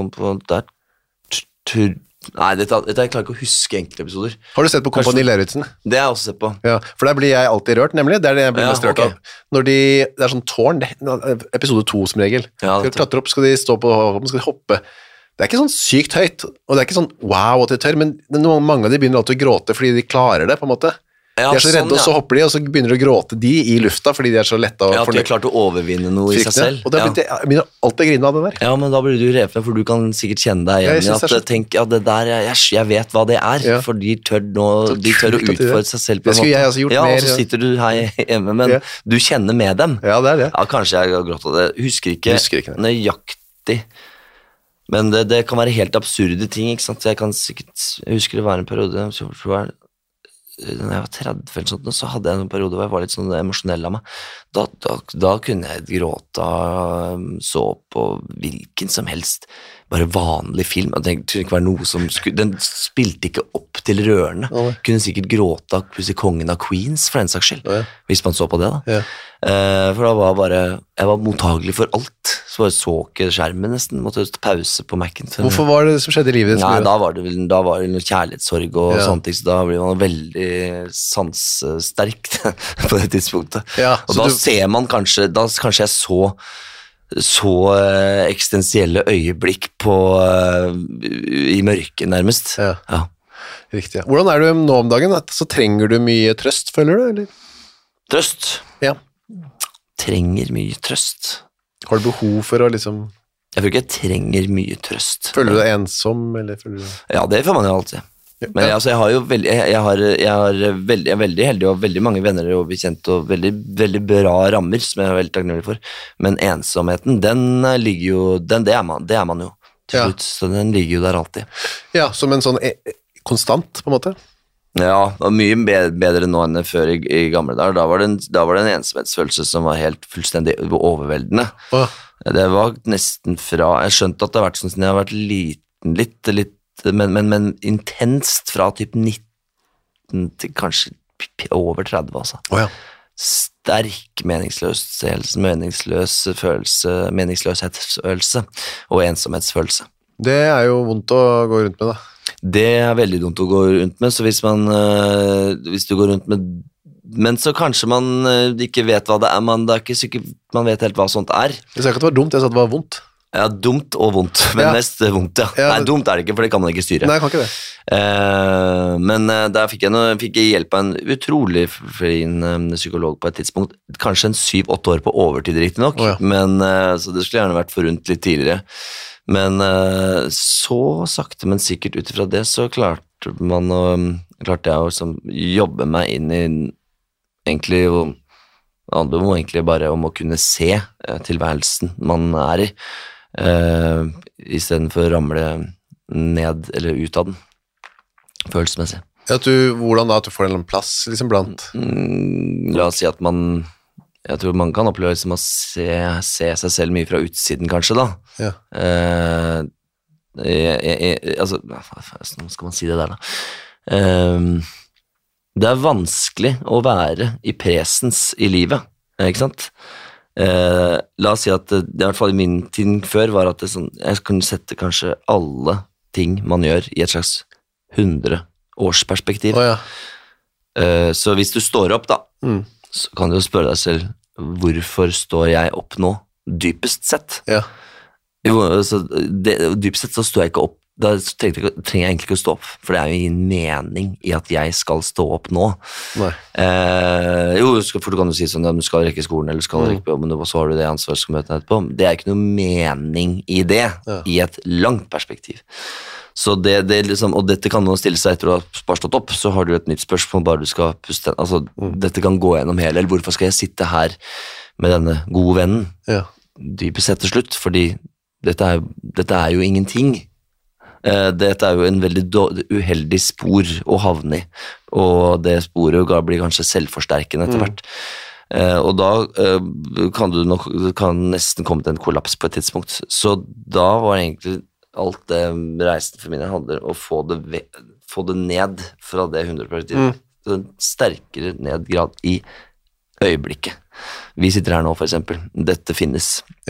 Nei, jeg klarer ikke å huske enkelte episoder. Har du sett på Kompani Lauritzen? Det har jeg også sett på. Ja, for der blir jeg alltid rørt, nemlig. Det er det jeg blir mest rørt av. Når det er sånn tårn, episode 2 som regel. Skal de klatre opp, skal de stå på, skal de hoppe. Det er ikke sånn sykt høyt, og det er ikke sånn wow at de tør, men mange av de begynner alltid å gråte fordi de klarer det, på en måte. De er så redde, og så hopper de, og så begynner de å gråte de i lufta, fordi de er så lette. Ja, for de har klart å overvinne noe i seg selv. Og da begynner alltid å grine av det der. Ja, men da blir du revet, for du kan sikkert kjenne deg igjen i at tenk, det der, jeg vet hva det er, for de tør å utfordre seg selv på en måte. Det skulle jeg altså gjort mer. Ja, og så sitter du her hjemme, men du kjenner med dem. Ja, det er det. Ja, kanskje jeg har grått av det. Husker ikke nøyaktig. Men det kan være helt absurde ting, ikke sant? Jeg husker det var en periode, da jeg var 30 eller sånt, så hadde jeg en periode hvor jeg var litt sånn emosjonell av meg. Da kunne jeg gråte, så på hvilken som helst, bare vanlig film. Det kunne ikke være noe som den spilte ikke opp til rørende. Kunne sikkert gråte av plutselig Kongen av Queens, for en saks skyld, hvis man så på det da. For da var jeg var mottagelig for alt, så jeg så ikke skjermen nesten, måtte ta pause på Mac'en. Hvorfor var det som skjedde i livet ditt? Nei, da var det noe kjærlighetssorg og sånne ting, så da blir man veldig sanssterk på det tidspunktet. Og da ser man kanskje jeg så eksistensielle øyeblikk i mørket nærmest. Ja. Riktig. Hvordan er du nå om dagen? Så trenger du mye trøst, føler du, eller? Trøst? Ja. Trenger mye trøst. Har du behov for å liksom... Jeg føler ikke jeg trenger mye trøst. Føler du deg ensom, eller føler du... Ja, det får man jo alltid. Men altså, jeg er veldig heldig, og veldig mange venner og bekjente, og veldig, veldig bra rammer, som jeg er veldig takknemlig for. Men ensomheten, den ligger jo, det er man jo til slutt, så den ligger jo der alltid. Ja, som en sånn konstant, på en måte? Ja, det var mye bedre nå enn før i gamle dager. Da var det en ensomhetsfølelse som var helt fullstendig overveldende. Det var nesten fra, jeg skjønte at det har vært sånn siden jeg har vært liten, litt, men intenst fra typ 19 til kanskje over 30, altså. Sterk meningsløshetsfølelse og ensomhetsfølelse. Det jo vondt å gå rundt med, da. Det veldig dumt å gå rundt med, så hvis du går rundt med, men så kanskje man ikke vet hva det det ikke sikkert man vet helt hva sånt Jeg sa ikke at det var dumt, jeg sa at det var vondt. Ja, dumt og vondt, men mest vondt, Nei, dumt det ikke, for det kan man ikke styre. Nei, jeg kan ikke det. Men der fikk jeg hjelp av en utrolig fin psykolog på et tidspunkt, kanskje en 7-8 år på overtid riktig nok, men så det skulle gjerne vært forundt litt tidligere. Men så sakte, men sikkert utifra det, så klarte jeg å jobbe meg inn i egentlig, og det handler jo egentlig bare om å kunne se tilværelsen man i, i stedet for å ramle ned eller ut av den, følelsesmessig. Hvordan da, at du får en plass liksom blant? La oss si at jeg tror man kan oppleve liksom å se seg selv mye fra utsiden, kanskje, da. Ja. Altså, hvordan skal man si det der, da? Det vanskelig å være i presens i livet, ikke sant? La oss si at det i hvert fall i min tid før var at jeg kunne sette kanskje alle ting man gjør i et slags 100-årsperspektiv. Så hvis du står opp da, så kan du jo spørre deg selv, hvorfor står jeg opp nå, dypest sett? Ja. Jo, så dypest sett så står jeg ikke opp, da trenger jeg egentlig ikke å stå opp, for det jo ingen mening i at jeg skal stå opp nå. Nei. For du kan jo si sånn, du skal rekke skolen, eller skal rekke på jobben, og så har du det ansvarsmøtet etterpå. Det ikke noe mening i det, i et langt perspektiv. Så det liksom, og dette kan man stille seg etter å ha bare stått opp, så har du et nytt spørsmål, bare du skal puste, altså dette kan gå gjennom hele, eller hvorfor skal jeg sitte her med denne gode vennen? Dypest sett til slutt, fordi dette jo ingenting. Dette jo en veldig uheldig spor å havne i, og det sporet blir kanskje selvforsterkende etter hvert. Og da kan nesten komme til en kollaps på et tidspunkt. Så da var egentlig alt det reisen for mine handler å få det ned fra det 100%, så en sterkere nedgrad i øyeblikket. Vi sitter her nå, for eksempel. Dette finnes.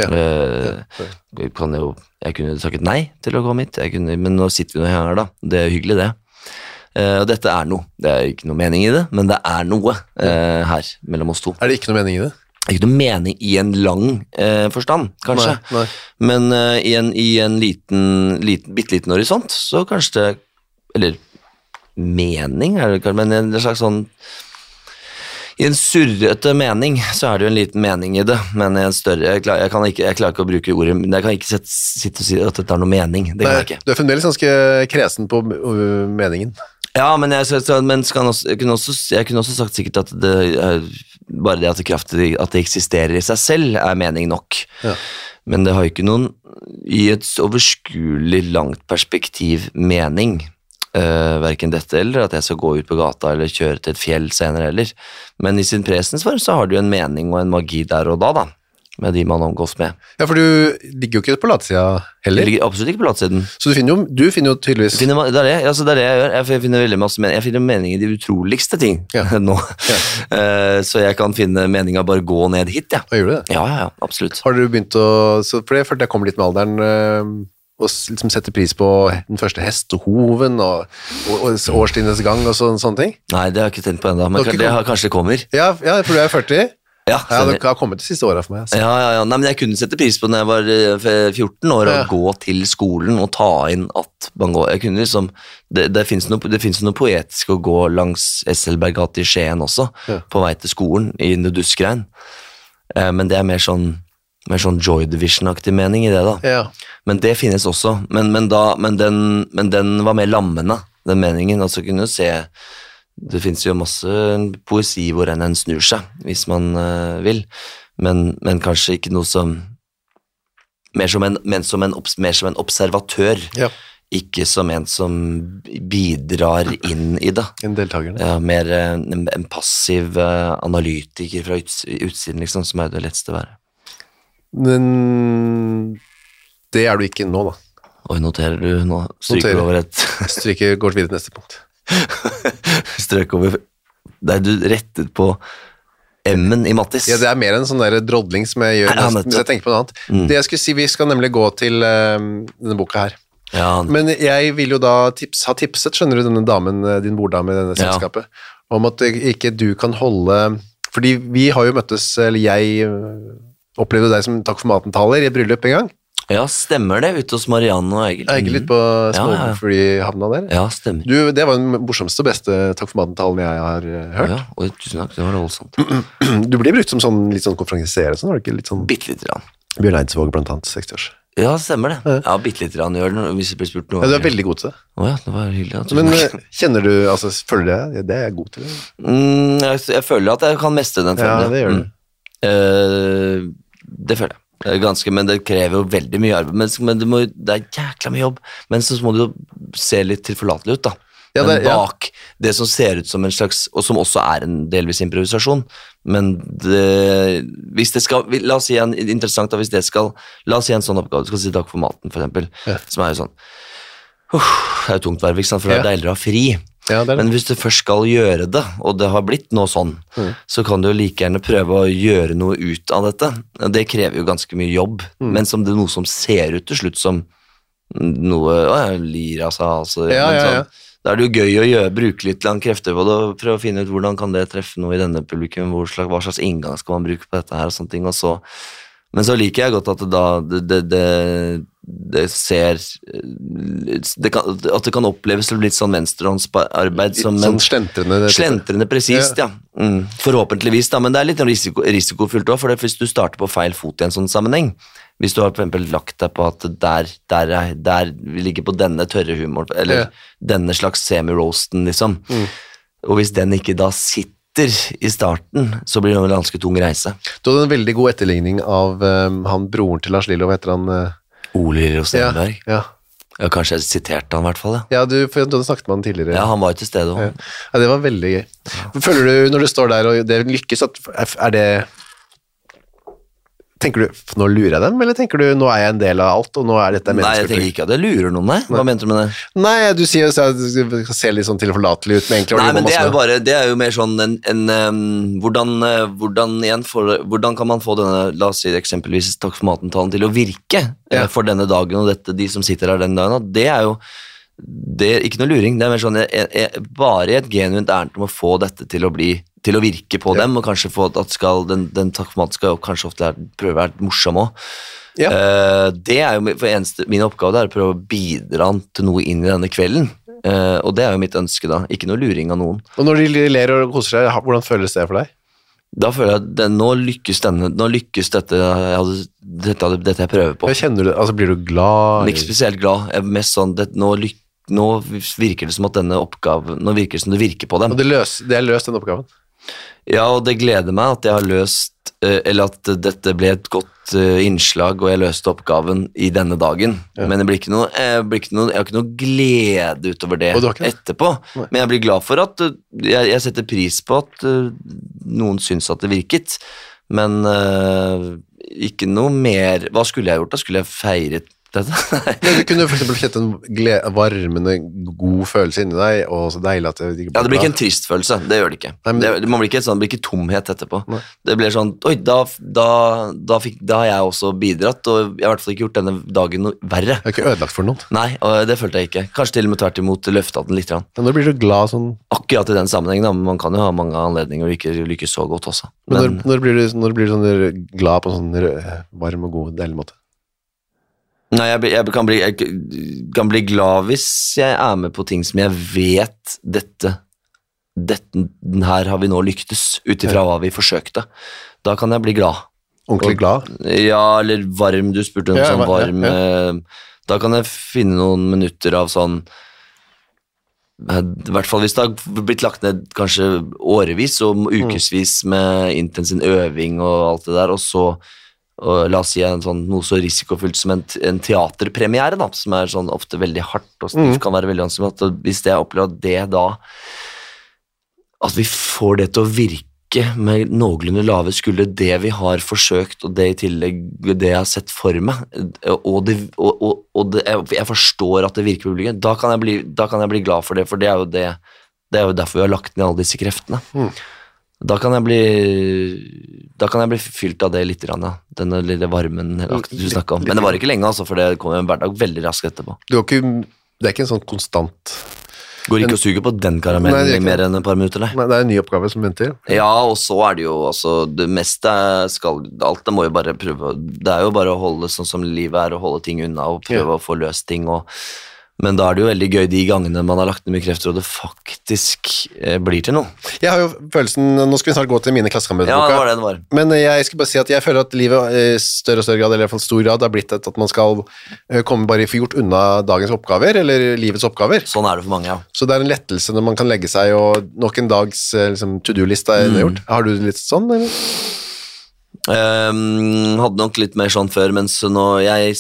Jeg kunne sagt nei til å komme hit, men nå sitter vi her da. Det hyggelig det. Og dette noe. Det ikke noe mening i det, men det noe her mellom oss to. Det ikke noe mening i det? Ikke noe mening i en lang forstand, kanskje. Nei. Men i en bitteliten horisont, så kanskje det, eller mening det kanskje, men en slags sånn, i en surrete mening, så det jo en liten mening i det, men i en større, jeg klarer ikke å bruke ordet, men jeg kan ikke sitte og si at dette noe mening, det kan jeg ikke. Du fremdeles ganske kresen på meningen. Ja, men jeg kunne også sagt sikkert at bare det at det eksisterer i seg selv mening nok. Men det har ikke noen i et overskuelig langt perspektiv mening, hverken dette eller at jeg skal gå ut på gata eller kjøre til et fjell senere heller. Men i sin presensform så har du en mening og en magi der og da, med de man omgås med. Ja, for du ligger jo ikke på latsida heller. Jeg ligger absolutt ikke på latsiden. Så du finner jo tydeligvis... Det det jeg gjør. Jeg finner veldig masse mening. Jeg finner mening i de utroligste ting nå. Så jeg kan finne mening av bare gå ned hit, Gjør du det? Ja, absolutt. Har du begynt å... For det kommer litt med alderen... og liksom sette pris på den første hestehoven og årstidens gang og sånne ting? Nei, det har jeg ikke tenkt på enda, men kanskje det kommer. Ja, for du 40. Ja, det har kommet de siste årene for meg. Altså. Ja. Nei, men jeg kunne sette pris på når jeg var 14 år og gå til skolen og ta inn at man går. Jeg kunne liksom, det finnes noe poetisk å gå langs Esselberggate i Skien også, på vei til skolen i Nudusgrein. Men det mer sånn Joy Division-aktig mening i det da. Ja. Men det finnes også. Men den var mer lammende, den meningen. Altså kunne du se... Det finnes jo masse poesi hvor en snur seg, hvis man vil, men kanskje ikke noe som mer som en observatør, ikke som en som bidrar inn i det. En deltaker. Ja, mer en passiv analytiker fra utsiden, liksom, som det letteste å være. Men det du ikke nå, da. Oi, noterer du nå? Stryker over et... Stryker, går videre til neste punkt. Strøk over der du rettet på M-en i Mattis. Ja, det mer en sånn der drodling som jeg gjør hvis jeg tenker på noe annet. Det jeg skulle si, vi skal nemlig gå til denne boka her. Men jeg vil jo da ha tipset, skjønner du, denne damen, din borddame i denne selskapet, om at ikke du kan holde, fordi vi har jo møttes, eller jeg opplevde deg som takk for maten-taler i et bryllup en gang. Ja, stemmer det, ute hos Marianne og Egil. Egil litt på småflyhavna der. Ja, stemmer. Det var den morsomste og beste takk for maten-talen jeg har hørt. Ja, og tusen takk, det var voldsomt. Du blir brukt som sånn, litt sånn konferansier, sånn, var det ikke litt sånn? Bittelitt grann. Bjørn Eidsvåg blant annet, 60-års. Ja, stemmer det. Ja, bittelitt grann gjør det, hvis det blir spurt noe. Ja, du er veldig god til det. Åja, det var hyggelig. Men kjenner du, altså, føler du det er jeg god til det? Jeg føler at jeg kan mestre den formen. Ja, det gjør du. Det føler jeg. Ganske, men det krever jo veldig mye arbeid, men det er jækla mye jobb, men så må det jo se litt tilforlatelig ut da. Ja, men bak det som ser ut som en slags, og som også er en delvis improvisasjon, men hvis det skal, la oss si en interessant da, hvis det skal, la oss si en sånn oppgave, du skal si takk for maten for eksempel, som er jo sånn, det er jo tungt verv, ikke sant, for det er deiligere å ha fri. Men hvis du først skal gjøre det, og det har blitt noe sånn, så kan du jo like gjerne prøve å gjøre noe ut av dette. Det krever jo ganske mye jobb, men som det er noe som ser ut til slutt som noe, jeg lir av seg, altså. Da er det jo gøy å bruke litt lang krefter på det, og prøve å finne ut hvordan kan det treffe noe i denne publikum, hva slags inngang skal man bruke på dette her, og sånne ting, og så. Men så liker jeg godt at det ser at det kan oppleves som litt sånn venstrehåndsarbeid som sånn slentrende presist, ja. Forhåpentligvis da, men det er litt risikofullt også, for hvis du starter på feil fot i en sånn sammenheng, hvis du har for eksempel lagt deg på at der vi ligger på denne tørre humor, eller denne slags semi-roasten liksom, og hvis den ikke da sitter i starten, så blir det en ganske tung reise. Du hadde en veldig god etterligning av han broren til Lars Lillo, heter han? Ole Lillo Stenberg. Ja, kanskje jeg siterte han i hvert fall, Ja, du hadde snakket med han tidligere. Ja, han var jo til stede også. Ja, det var veldig gøy. Føler du, når du står der og det lykkes, er det tenker du, nå lurer jeg dem, eller tenker du, nå er jeg en del av alt, og nå er dette mennesker? Nei, jeg tenker ikke at jeg lurer noen, nei. Hva mente du med det? Nei, du sier at det ser litt sånn tilforlatelig ut, men egentlig nei, men det er jo mer sånn hvordan kan man få denne, la oss si eksempelvis takk for maten-talen til å virke for denne dagen, og de som sitter her den dagen, det er jo ikke noe luring, det er mer sånn bare et genuint ærend om å få dette til å virke på dem, og kanskje få at den takk for maten skal jo kanskje ofte prøve å være morsom også. Det er jo min oppgave, det er å prøve å bidra til noe inn i denne kvelden, og det er jo mitt ønske da, ikke noe luring av noen. Og når de ler og koser seg, hvordan føles det for deg? Da føler jeg at nå lykkes dette jeg prøver på. Hva kjenner du, altså blir du glad? Ikke spesielt glad, jeg er mest sånn, nå virker det som at denne oppgaven, nå virker det som det virker på dem. Og det er løst den oppgaven? Ja, og det gleder meg at jeg har løst, eller at dette ble et godt innslag, og jeg løste oppgaven i denne dagen. Men det blir ikke noe, jeg har ikke noe glede utover det etterpå. Nei. Men jeg blir glad for at jeg setter pris på at noen syns at det virket. Men ikke noe mer. Hva skulle jeg gjort da? Skulle jeg feiret dette? Men du kunne for eksempel kjent en varmende, god følelse inni deg, og så deilig at det det blir ikke en trist følelse, det gjør det ikke. Man blir ikke sånn, det blir ikke tomhet etterpå. Nei. Det blir sånn, oi, da har jeg også bidratt, og jeg har i hvert fall ikke gjort denne dagen noe verre. Jeg har ikke ødelagt for noen. Nei, og det følte jeg ikke. Kanskje til og med tvert imot løftet den litt. Men da blir du glad sånn? Akkurat i den sammenhengen, da. Man kan jo ha mange anledninger og ikke lykkes så godt også. Men når blir du sånn glad på en sånn varm og god, deilig måte? Nei, jeg kan bli glad hvis jeg er med på ting som jeg vet her har vi nå lyktes ut ifra hva vi forsøkte. Da kan jeg bli glad. Ordentlig glad? Ja, eller varm, du spurte om sånn varm. Da kan jeg finne noen minutter av sånn, i hvert fall hvis det har blitt lagt ned kanskje årevis og ukesvis med intensiv øving og alt det der, og så og la oss si noe så risikofullt som en teaterpremiere da, som er sånn ofte veldig hardt og stivt, kan være veldig vanskelig, at hvis jeg opplever det da, at vi får det til å virke med noenlunde lave skulder, det vi har forsøkt, og det i tillegg det jeg har sett for meg, og jeg forstår at det virker på publikum, da kan jeg bli glad for det, for det er jo derfor vi har lagt ned alle disse kreftene. Da kan jeg bli fylt av det litt grann, ja. Denne lille varmen du snakket om. Men det var ikke lenge, altså, for det kom en hverdag veldig raskt etterpå. Det er ikke en sånn konstant... Går ikke og suger på den karamellen i mer enn et par minutter, Nei, det er en ny oppgave som venter. Ja, og så er det jo, altså, det meste alt det må jo bare prøve, det er jo bare å holde sånn som livet er, å holde ting unna og prøve å få løst ting, men da er det jo veldig gøy de gangene man har lagt ned mye krefter, og det faktisk blir til noe. Jeg har jo følelsen, nå skal vi snart gå til mine klassekamerater. Ja, det var. Men jeg skal bare si at jeg føler at livet i større og større grad, eller i hvert fall stor grad, har blitt at man skal komme bare få gjort unna dagens oppgaver, eller livets oppgaver. Sånn er det for mange, ja. Så det er en lettelse når man kan legge seg, og nok en dags liksom, to-do-list er gjort. Har du litt sånn, eller? Hadde nok litt mer sånn før, men så nå,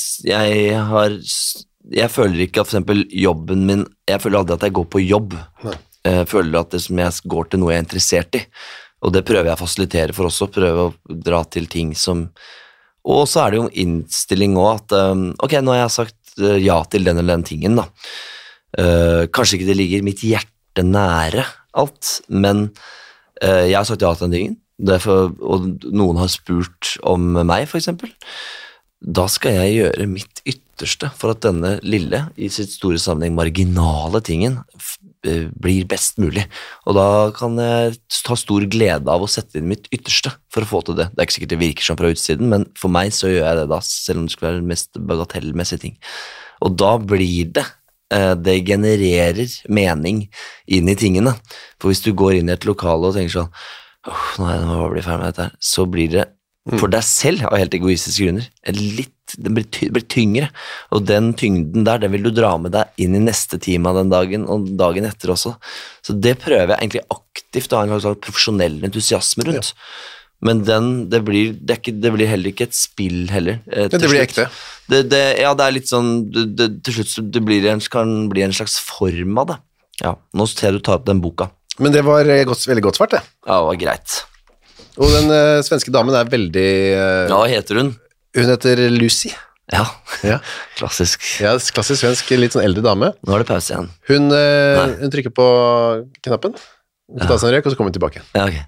jeg føler ikke at for eksempel jobben min, jeg føler aldri at jeg går på jobb. Jeg føler at jeg går til noe jeg er interessert i, og det prøver jeg å fasilitere for også, prøve å dra til ting som, og så er det jo en innstilling også at, ok, nå har jeg sagt ja til den eller den tingen da, kanskje ikke det ligger mitt hjerte nære alt, men jeg har sagt ja til den tingen, derfor, og noen har spurt om meg for eksempel, da skal jeg gjøre mitt ytterste for at denne lille, i sitt store sammenheng marginale tingen blir best mulig. Og da kan jeg ta stor glede av å sette inn mitt ytterste for å få til det. Det er ikke sikkert det virker sånn fra utsiden, men for meg så gjør jeg det da, selv om det skal være den mest bagatellmessige ting. Og da blir det genererer mening inn i tingene. For hvis du går inn i et lokale og tenker sånn, nå må jeg bli ferdig med dette her, så blir det for deg selv, av helt egoistiske grunner, det blir tyngre, og den tyngden der, den vil du dra med deg inn i neste time av den dagen, og dagen etter også. Så det prøver jeg egentlig aktivt å ha en slags profesjonell entusiasme rundt. Men det blir heller ikke et spill heller. Det blir ekte. Ja, det er litt sånn, til slutt det kan bli en slags form av det. Ja, nå ser du ta opp den boka. Men det var veldig godt svart, det. Ja, det var greit. Og den svenske damen er veldig... Ja, hva heter hun? Hun heter Lucy. Ja. Klassisk. Ja, klassisk svensk, litt sånn eldre dame. Nå er det pause igjen. Hun trykker på knappen, hun tar seg en røk, og så kommer hun tilbake. Ja, ok.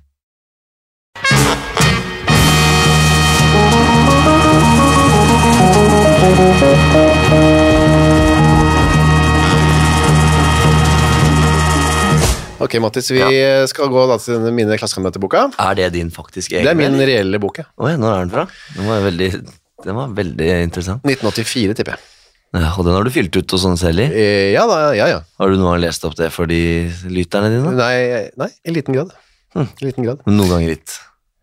Ok, Mattis, vi skal gå da til mine klassekamerater-boka. Er det din faktisk egen? Det er min reelle bok, ja. Når er den fra? Den var veldig interessant. 1984, tipper jeg. Ja, og den har du fylt ut og sånn selv i? Ja. Har du noen gang lest opp det for de lytterne dine? Nei, i liten grad. Noen ganger litt.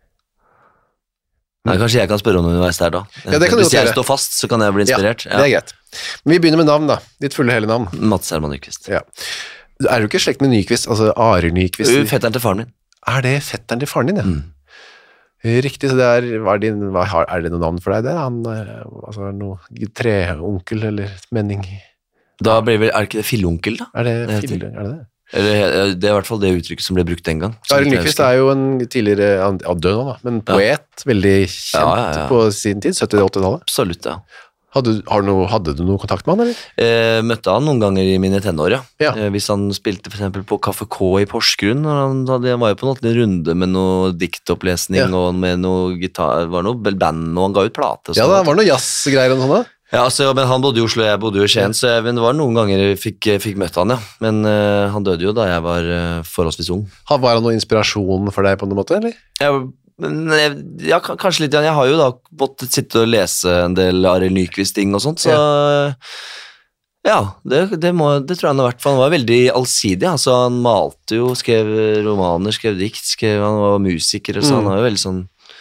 Nei, kanskje jeg kan spørre om noe underveis der da. Ja, det kan du Hvis jeg står fast, så kan jeg bli inspirert. Ja, det er greit. Men vi begynner med navn da. Ditt fulle hele navn. Mats Herman Nyqvist. Ja. Er du ikke slekt med Nyqvist, altså Arild Nyqvist? Fetteren til faren min. Er det fetteren til faren din, ja? Riktig, så det er det noe navn for deg? Det er noe treonkel eller menning? Da blir vel, er det ikke det fillonkel da? Er det filler, er det det? Eller, det er i hvert fall det uttrykket som ble brukt den gang. Arild Nyqvist er jo en tidligere, død nå da, men poet, veldig kjent på sin tid, 70-80-tallet. Absolutt, ja. Hadde du noe kontakt med han, eller? Møtte han noen ganger i mine tenår, ja. Hvis han spilte for eksempel på Kaffe K i Porsgrunn, han var jo på en runde med noe diktopplesning og med noe gitar, var noe band, og han ga ut plate. Ja, det var noe jazzgreier og sånn da. Ja, men han bodde i Oslo, jeg bodde jo i Skien, så det var noen ganger jeg fikk møtt han, ja. Men han døde jo da jeg var forholdsvis ung. Var han noen inspirasjon for deg på noen måte, eller? Ja, kanskje litt. Jeg har jo da måttet sitte og lese en del Arild Nyqvist-ting og sånt, så ja, det tror jeg han har vært, for han var veldig allsidig, altså han malte jo, skrev romaner, skrev dikt, han var musiker, så han har jo veldig sånn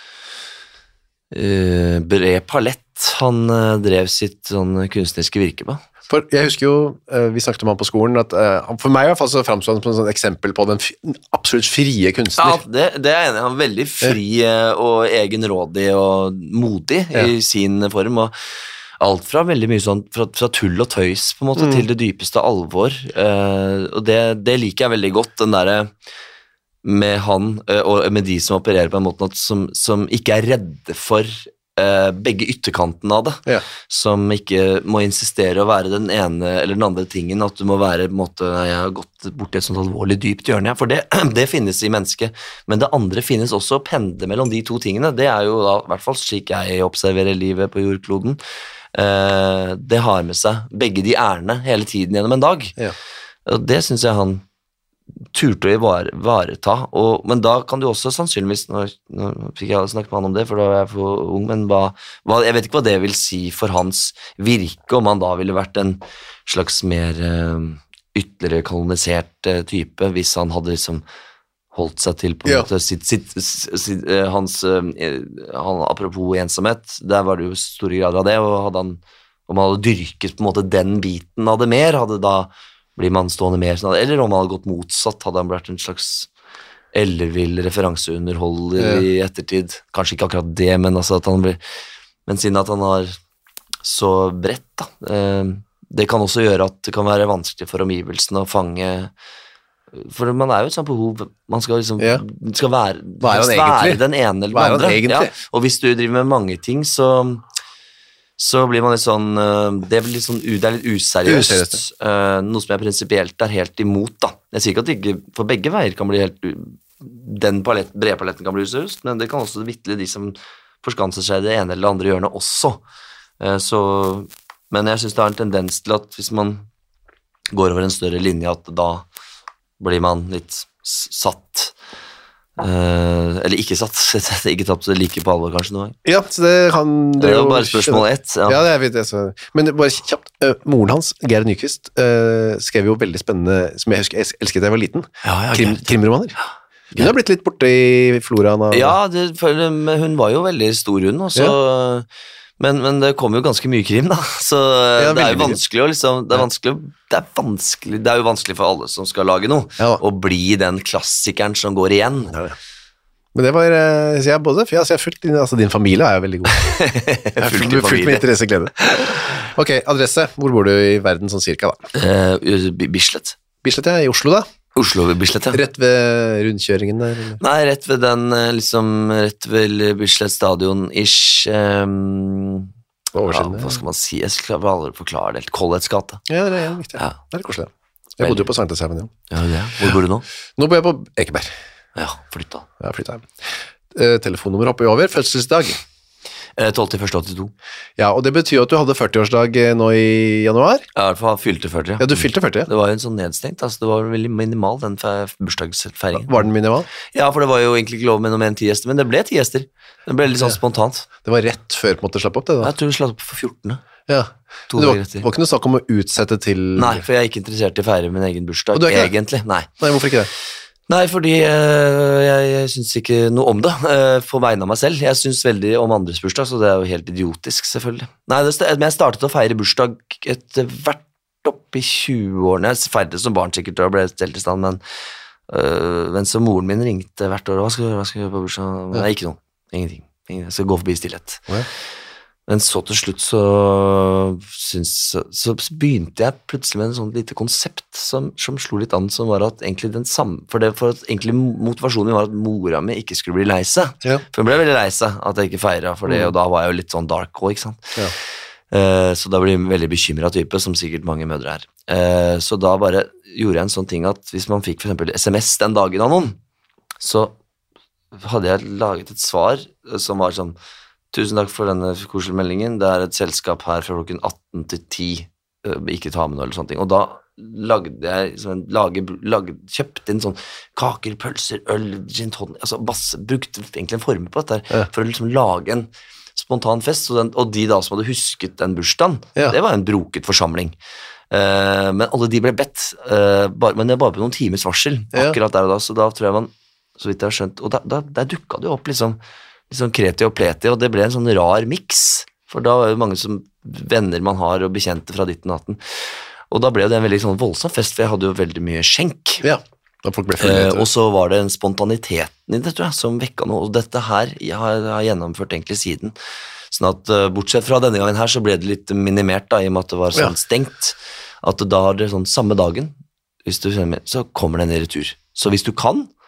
bred palett han drev sitt sånn kunstneriske virke på. For jeg husker jo, vi snakket om han på skolen, at for meg i hvert fall så fremstod han som et eksempel på den absolutt frie kunstner. Ja, det er enig. Han var veldig fri og egenrådig og modig i sin form, og alt fra veldig mye sånn, fra tull og tøys på en måte, til det dypeste alvor, og det liker jeg veldig godt, den der med han, og med de som opererer på en måte som ikke er redde for begge ytterkantene av det, som ikke må insistere å være den ene eller den andre tingen, at du må være på en måte, jeg har gått bort i et sånt alvorlig dypt hjørne, for det finnes i mennesket, men det andre finnes også å pendle mellom de to tingene, det er jo da, i hvert fall slik jeg observerer livet på jordkloden, det har med seg begge de ærene hele tiden gjennom en dag, og det synes jeg han turte å ivareta, men da kan du også sannsynligvis, nå fikk jeg snakket med han om det, for da var jeg for ung, men jeg vet ikke hva det vil si for hans virke, om han da ville vært en slags mer ytterligere kolonisert type, hvis han hadde liksom holdt seg til på en måte han, apropos ensomhet, der var det jo store grader av det, og om han hadde dyrket på en måte den biten av det mer, hadde da blir man stående mer sånn, eller om han hadde gått motsatt, hadde han vært en slags ellevill referanseunderholder i ettertid, kanskje ikke akkurat det, men altså at han blir, men siden at han har så bredt da, det kan også gjøre at det kan være vanskelig for omgivelsene å fange, for man er jo et sånt behov, man skal liksom, skal være den ene eller den andre, og hvis du driver med mange ting, så blir man litt sånn, det er litt useriøst, noe som jeg prinsipielt er helt imot da. Jeg sier ikke at det ikke, for begge veier kan bli helt, den bredpaletten kan bli useriøst, men det kan også vitterlig de som forskanser seg i det ene eller andre hjørnet også. Men jeg synes det har en tendens til at hvis man går over en større linje, at da blir man litt satt, eller ikke satt, ikke tatt det like på alvor kanskje noe. Ja, så det er jo bare spørsmål 1. Ja, det vet jeg. Men bare kjapt, moren hans, Gerd Nyquist, skrev jo veldig spennende, som jeg husker, jeg elsket da jeg var liten, krimromaner. Hun har blitt litt borte i floraen av... Ja, hun var jo veldig stor hun, og så... Men det kommer jo ganske mye krim da, så det er jo vanskelig å liksom, det er jo vanskelig for alle som skal lage noe, å bli den klassikeren som går igjen. Men det var, så jeg har fulgt din familie er jo veldig god. Jeg har fulgt med interesse og glede. Ok, adresse, hvor bor du i verden sånn cirka da? Bislett. Bislett, i Oslo da? Oslo ved Bislett, Rett ved rundkjøringen der? Eller? Nei, rett ved den, liksom, rett ved Bislett stadion-ish. Hva skal man si? Jeg skal aldri forklare det helt. Kolletsgata. Ja, det er viktig. Det er koselig. Jeg bodde jo på Sankthanshaugen, Hvor bor du nå? Nå bor jeg på Ekeberg. Ja, flytta. Ja, flytta. Telefonnummer oppe i over, fødselsdag. 12.1.82. Ja, og det betyr at du hadde 40-årsdag nå i januar? Ja, i hvert fall fylte 40. Ja, du fylte 40. Det var jo en sånn nedstengt, altså det var veldig minimal den bursdagsfeiringen. Var den minimal? Ja, for det var jo egentlig ikke lov med noe mer enn 10 gjester, men det ble 10 gjester. Det ble litt sånn spontant. Det var rett før på en måte slapp opp det da? Jeg tror vi slapp opp for 14. Ja, men det var ikke noe snakk om å utsette til... Nei, for jeg er ikke interessert i å feire min egen bursdag, egentlig. Nei, hvorfor ikke det? Nei, fordi jeg synes ikke noe om det, på vegne av meg selv. Jeg synes veldig om andres bursdag, så det er jo helt idiotisk, selvfølgelig. Nei, men jeg startet å feire bursdag etter hvert opp i 20-årene. Jeg feirte som barn sikkert, og ble stelt i stand, men så moren min ringte hvert år, hva skal jeg gjøre på bursdag? Nei, ikke noe, ingenting. Jeg skal gå forbi stillhet. Men så til slutt så begynte jeg plutselig med en sånn lite konsept som slo litt an, som var at egentlig den samme, for egentlig motivasjonen var at mora mi ikke skulle bli lei seg, for hun ble veldig lei seg at jeg ikke feiret for det, og da var jeg jo litt sånn dark også, ikke sant? Så da ble jeg en veldig bekymret type, som sikkert mange mødre er. Så da bare gjorde jeg en sånn ting at hvis man fikk for eksempel SMS den dagen av noen, så hadde jeg laget et svar som var sånn: tusen takk for denne koselmeldingen, det er et selskap her fra klokken 18 til 10, ikke ta med noe eller sånne ting, og da kjøpte inn sånn kaker, pølser, øl, gin tonic, altså brukte egentlig en form på dette for å liksom lage en spontan fest, og de da som hadde husket den bursdagen, det var en broket forsamling, men alle de ble bedt, men det er bare på noen timers varsel, akkurat der og da, så da tror jeg man, så vidt jeg har skjønt, og der dukket det jo opp liksom kreti og pleti, og det ble en sånn rar mix, for da var det mange venner man har og bekjente fra ditten og datten, og da ble det en veldig sånn voldsom fest, for jeg hadde jo veldig mye skjenk, og så var det en spontaniteten i det, tror jeg, som vekket noe, og dette her jeg har gjennomført egentlig siden, sånn at bortsett fra denne gangen her, så ble det litt minimert da, i og med at det var sånn stengt, at da er det sånn samme dagen, hvis du kjenner med, så kommer den i retur, så hvis du kan,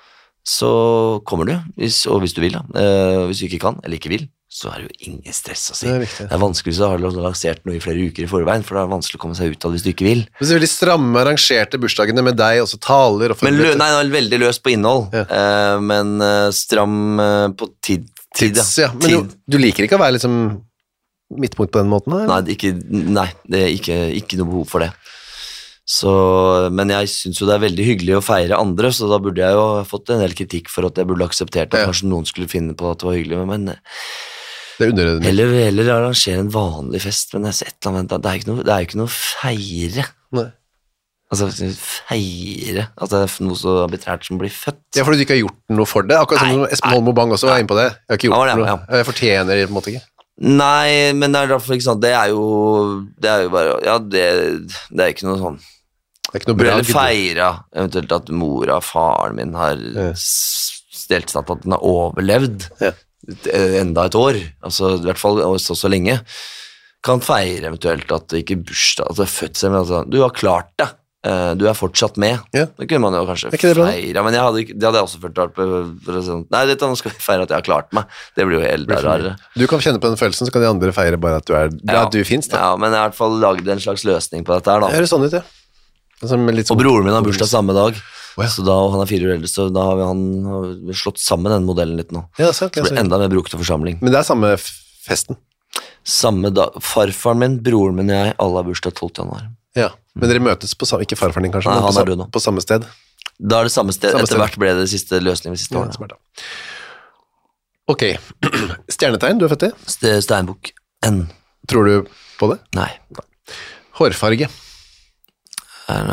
så kommer du, og hvis du vil da. Hvis du ikke kan, eller ikke vil, så er det jo ingen stress å si. Det er vanskelig så har du lansert noe i flere uker i forveien, for det er vanskelig å komme seg ut av det hvis du ikke vil. Men så veldig stramme, arrangerte bursdagene med deg, også taler og forberedte. Nei, det er veldig løs på innhold, men stram på tid. Ja. Men du liker ikke å være liksom midtpunkt på den måten? Nei, det er ikke noe behov for det. Så, men jeg synes jo det er veldig hyggelig å feire andre, så da burde jeg jo fått en del kritikk for at jeg burde akseptert at kanskje noen skulle finne på at det var hyggelig, men det er heller arrangere en vanlig fest, men det er ikke noe feire. Nei. Altså, feire at det er noe så arbitrært som blir født. Ja, fordi du ikke har gjort noe for det, akkurat som Espen Holm Bang også var inne på det. Jeg har ikke gjort noe, jeg fortjener det på en måte ikke. Nei, men det er derfor ikke sant, det er jo bare, ja, det er ikke noe sånn. Det er ikke noe bra. Eller feire, eventuelt at mora og faren min har stelt seg at den har overlevd enda et år, altså i hvert fall så lenge. Kan feire eventuelt at det ikke bursdag, at det er født seg, men altså, du har klart det. Du er fortsatt med. Det kunne man jo kanskje feire, men det hadde jeg også følt rart på. Nei, nå skal vi feire at jeg har klart meg. Det blir jo helt rarere. Du kan kjenne på den følelsen, så kan de andre feire bare at du finnes. Da. Ja, men jeg har i hvert fall laget en slags løsning på dette her da. Det høres sånn ut, ja. Og broren min har bursdag samme dag, så da, og han er 4 år eldre, så da har vi slått sammen den modellen litt nå. Ja, så det blir enda mer brukt til forsamling. Men det er samme festen? Samme dag. Farfaren min, broren min og jeg, alle har bursdag 12. januar. Ja, men dere møtes på samme, ikke farfaren din kanskje, nei, han er død nå. På samme sted? Da er det samme sted, etter hvert ble det siste løsningen de siste årene. Smart, da. Ok, stjernetegn, du er født i? Steinbukk, N. Tror du på det? Nei. Hårfarge? Er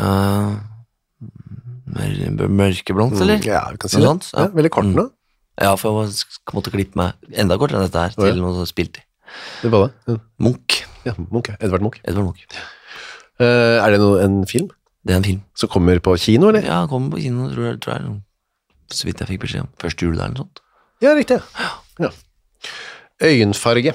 det mørkeblondt, eller? Ja, vi kan si det. Ja, veldig kort nå. Ja, for jeg måtte klippe meg enda kortere enn dette her, til noe spilt i. Det var det? Munch. Ja, Munch, Edvard Munch. Edvard Munch. Er det en film? Det er en film. Som kommer på kino, eller? Ja, kommer på kino, tror jeg. Så vidt jeg fikk beskjed om. Første juledag eller noe sånt. Ja, riktig. Ja. Øyenfarge?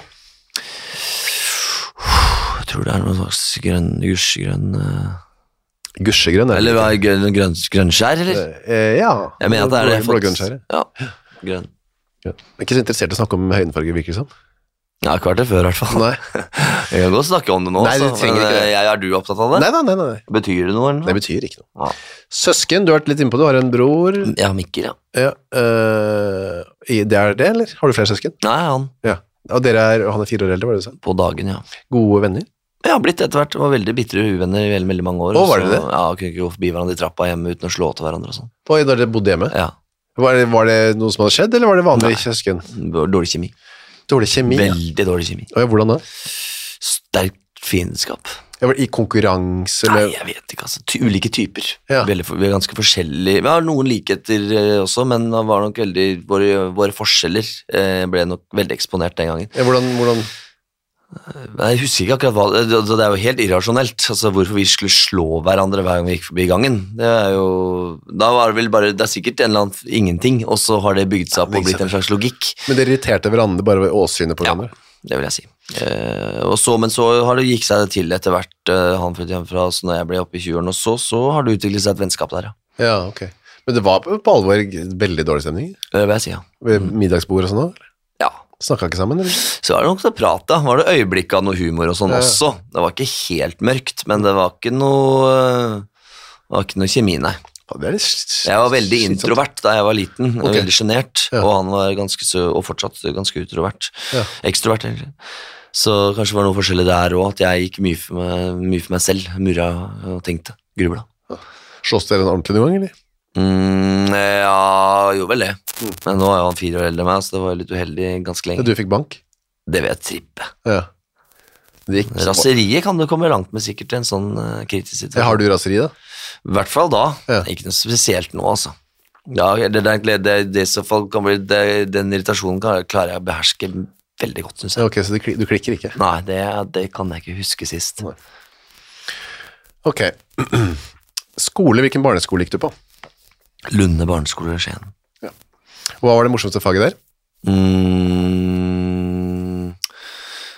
Jeg tror det er noe slags gusjegrønn... Gusjegrønn? Eller grønnskjær, eller? Ja. Jeg mener at det er det. Blågrønnskjær. Ja, grønn. Jeg er ikke så interessert i å snakke om øyenfarge, virker det som. Ja, ikke vært det før i hvert fall. Nei. Jeg kan godt snakke om det nå. Nei, det trenger ikke det. Er du opptatt av det? Nei. Betyr det noe? Eller noe? Det betyr ikke noe. Ja. Søsken, du har vært litt inne på, du har en bror. Ja, Mikkel, ja. Det er det, eller? Har du flere søsken? Nei, han. Ja. Og han er 4 år eldre, var det du sa? På dagen, ja. Gode venner? Ja, blitt etter hvert. Var veldig bitre uvenner i veldig mange år. Var det det? Ja, kunne ikke gå forbi hverandre i trappa hjemme uten å slå til hverandre og sånn. Og da dere bodde hjemme? Ja. Var det noe som hadde skjedd, eller var det vanlig søsken? Dårlig kjemi. Dårlig kjemi? Veldig dårlig kjemi. Hvordan da? Sterkt fiendskap. I konkurranse? Eller? Nei, jeg vet ikke, altså. Ulike typer. Ja. Vi er ganske forskjellige. Vi har noen likheter også, men det var nok veldig, våre forskjeller ble nok veldig eksponert den gangen. Ja, hvordan? Jeg husker ikke akkurat hva, det er jo helt irrasjonelt, altså hvorfor vi skulle slå hverandre hver gang vi gikk forbi gangen. Det er jo, da var det vel bare, det er sikkert en eller annen ingenting, og så har det bygd seg opp og blitt en slags logikk. Men det irriterte hverandre bare ved åsynet på hverandre? Ja, det vil jeg si. Men så har det gikk seg til etter hvert, han flyttet hjemmefra, så når jeg ble oppe i 20-årene, og så har det utviklet seg et vennskap der, ja. Ja, ok. Men det var på alvor veldig dårlig stemning? Det vil jeg si, ja. Ved middagsbord og sånn da? Ja. Snakket ikke sammen, eller? Så var det nok til å prate, var det øyeblikk av noe humor og sånn også. Det var ikke helt mørkt, men det var ikke noe kjemi, nei. Jeg var veldig introvert da jeg var liten, veldig genert, og han var og fortsatt ganske utrovert. Ekstrovert, egentlig. Så kanskje var det noe forskjellig der også, at jeg gikk mye for meg selv, murra og tenkte, grubla. Slåss dere en ordentlig noen gang, eller? Ja, jo vel det. Men nå er jo han 4 år eldre enn meg, så det var litt uheldig ganske lenge. Du fikk bank? Det vil jeg trippe. Ja. Raseriet kan du komme langt med sikkert i en sånn kritisk situasjon. Har du raseri da? I hvert fall da. Ikke noe spesielt nå, altså. Ja, det så folk kan bli, den irritasjonen klarer jeg å beherske veldig godt, synes jeg. Ok, så du klikker ikke? Nei, det kan jeg ikke huske sist. Nei. Ok. Skole, hvilken barneskole gikk du på? Lunde barneskole i Skien. Ja. Hva var det morsomste faget der?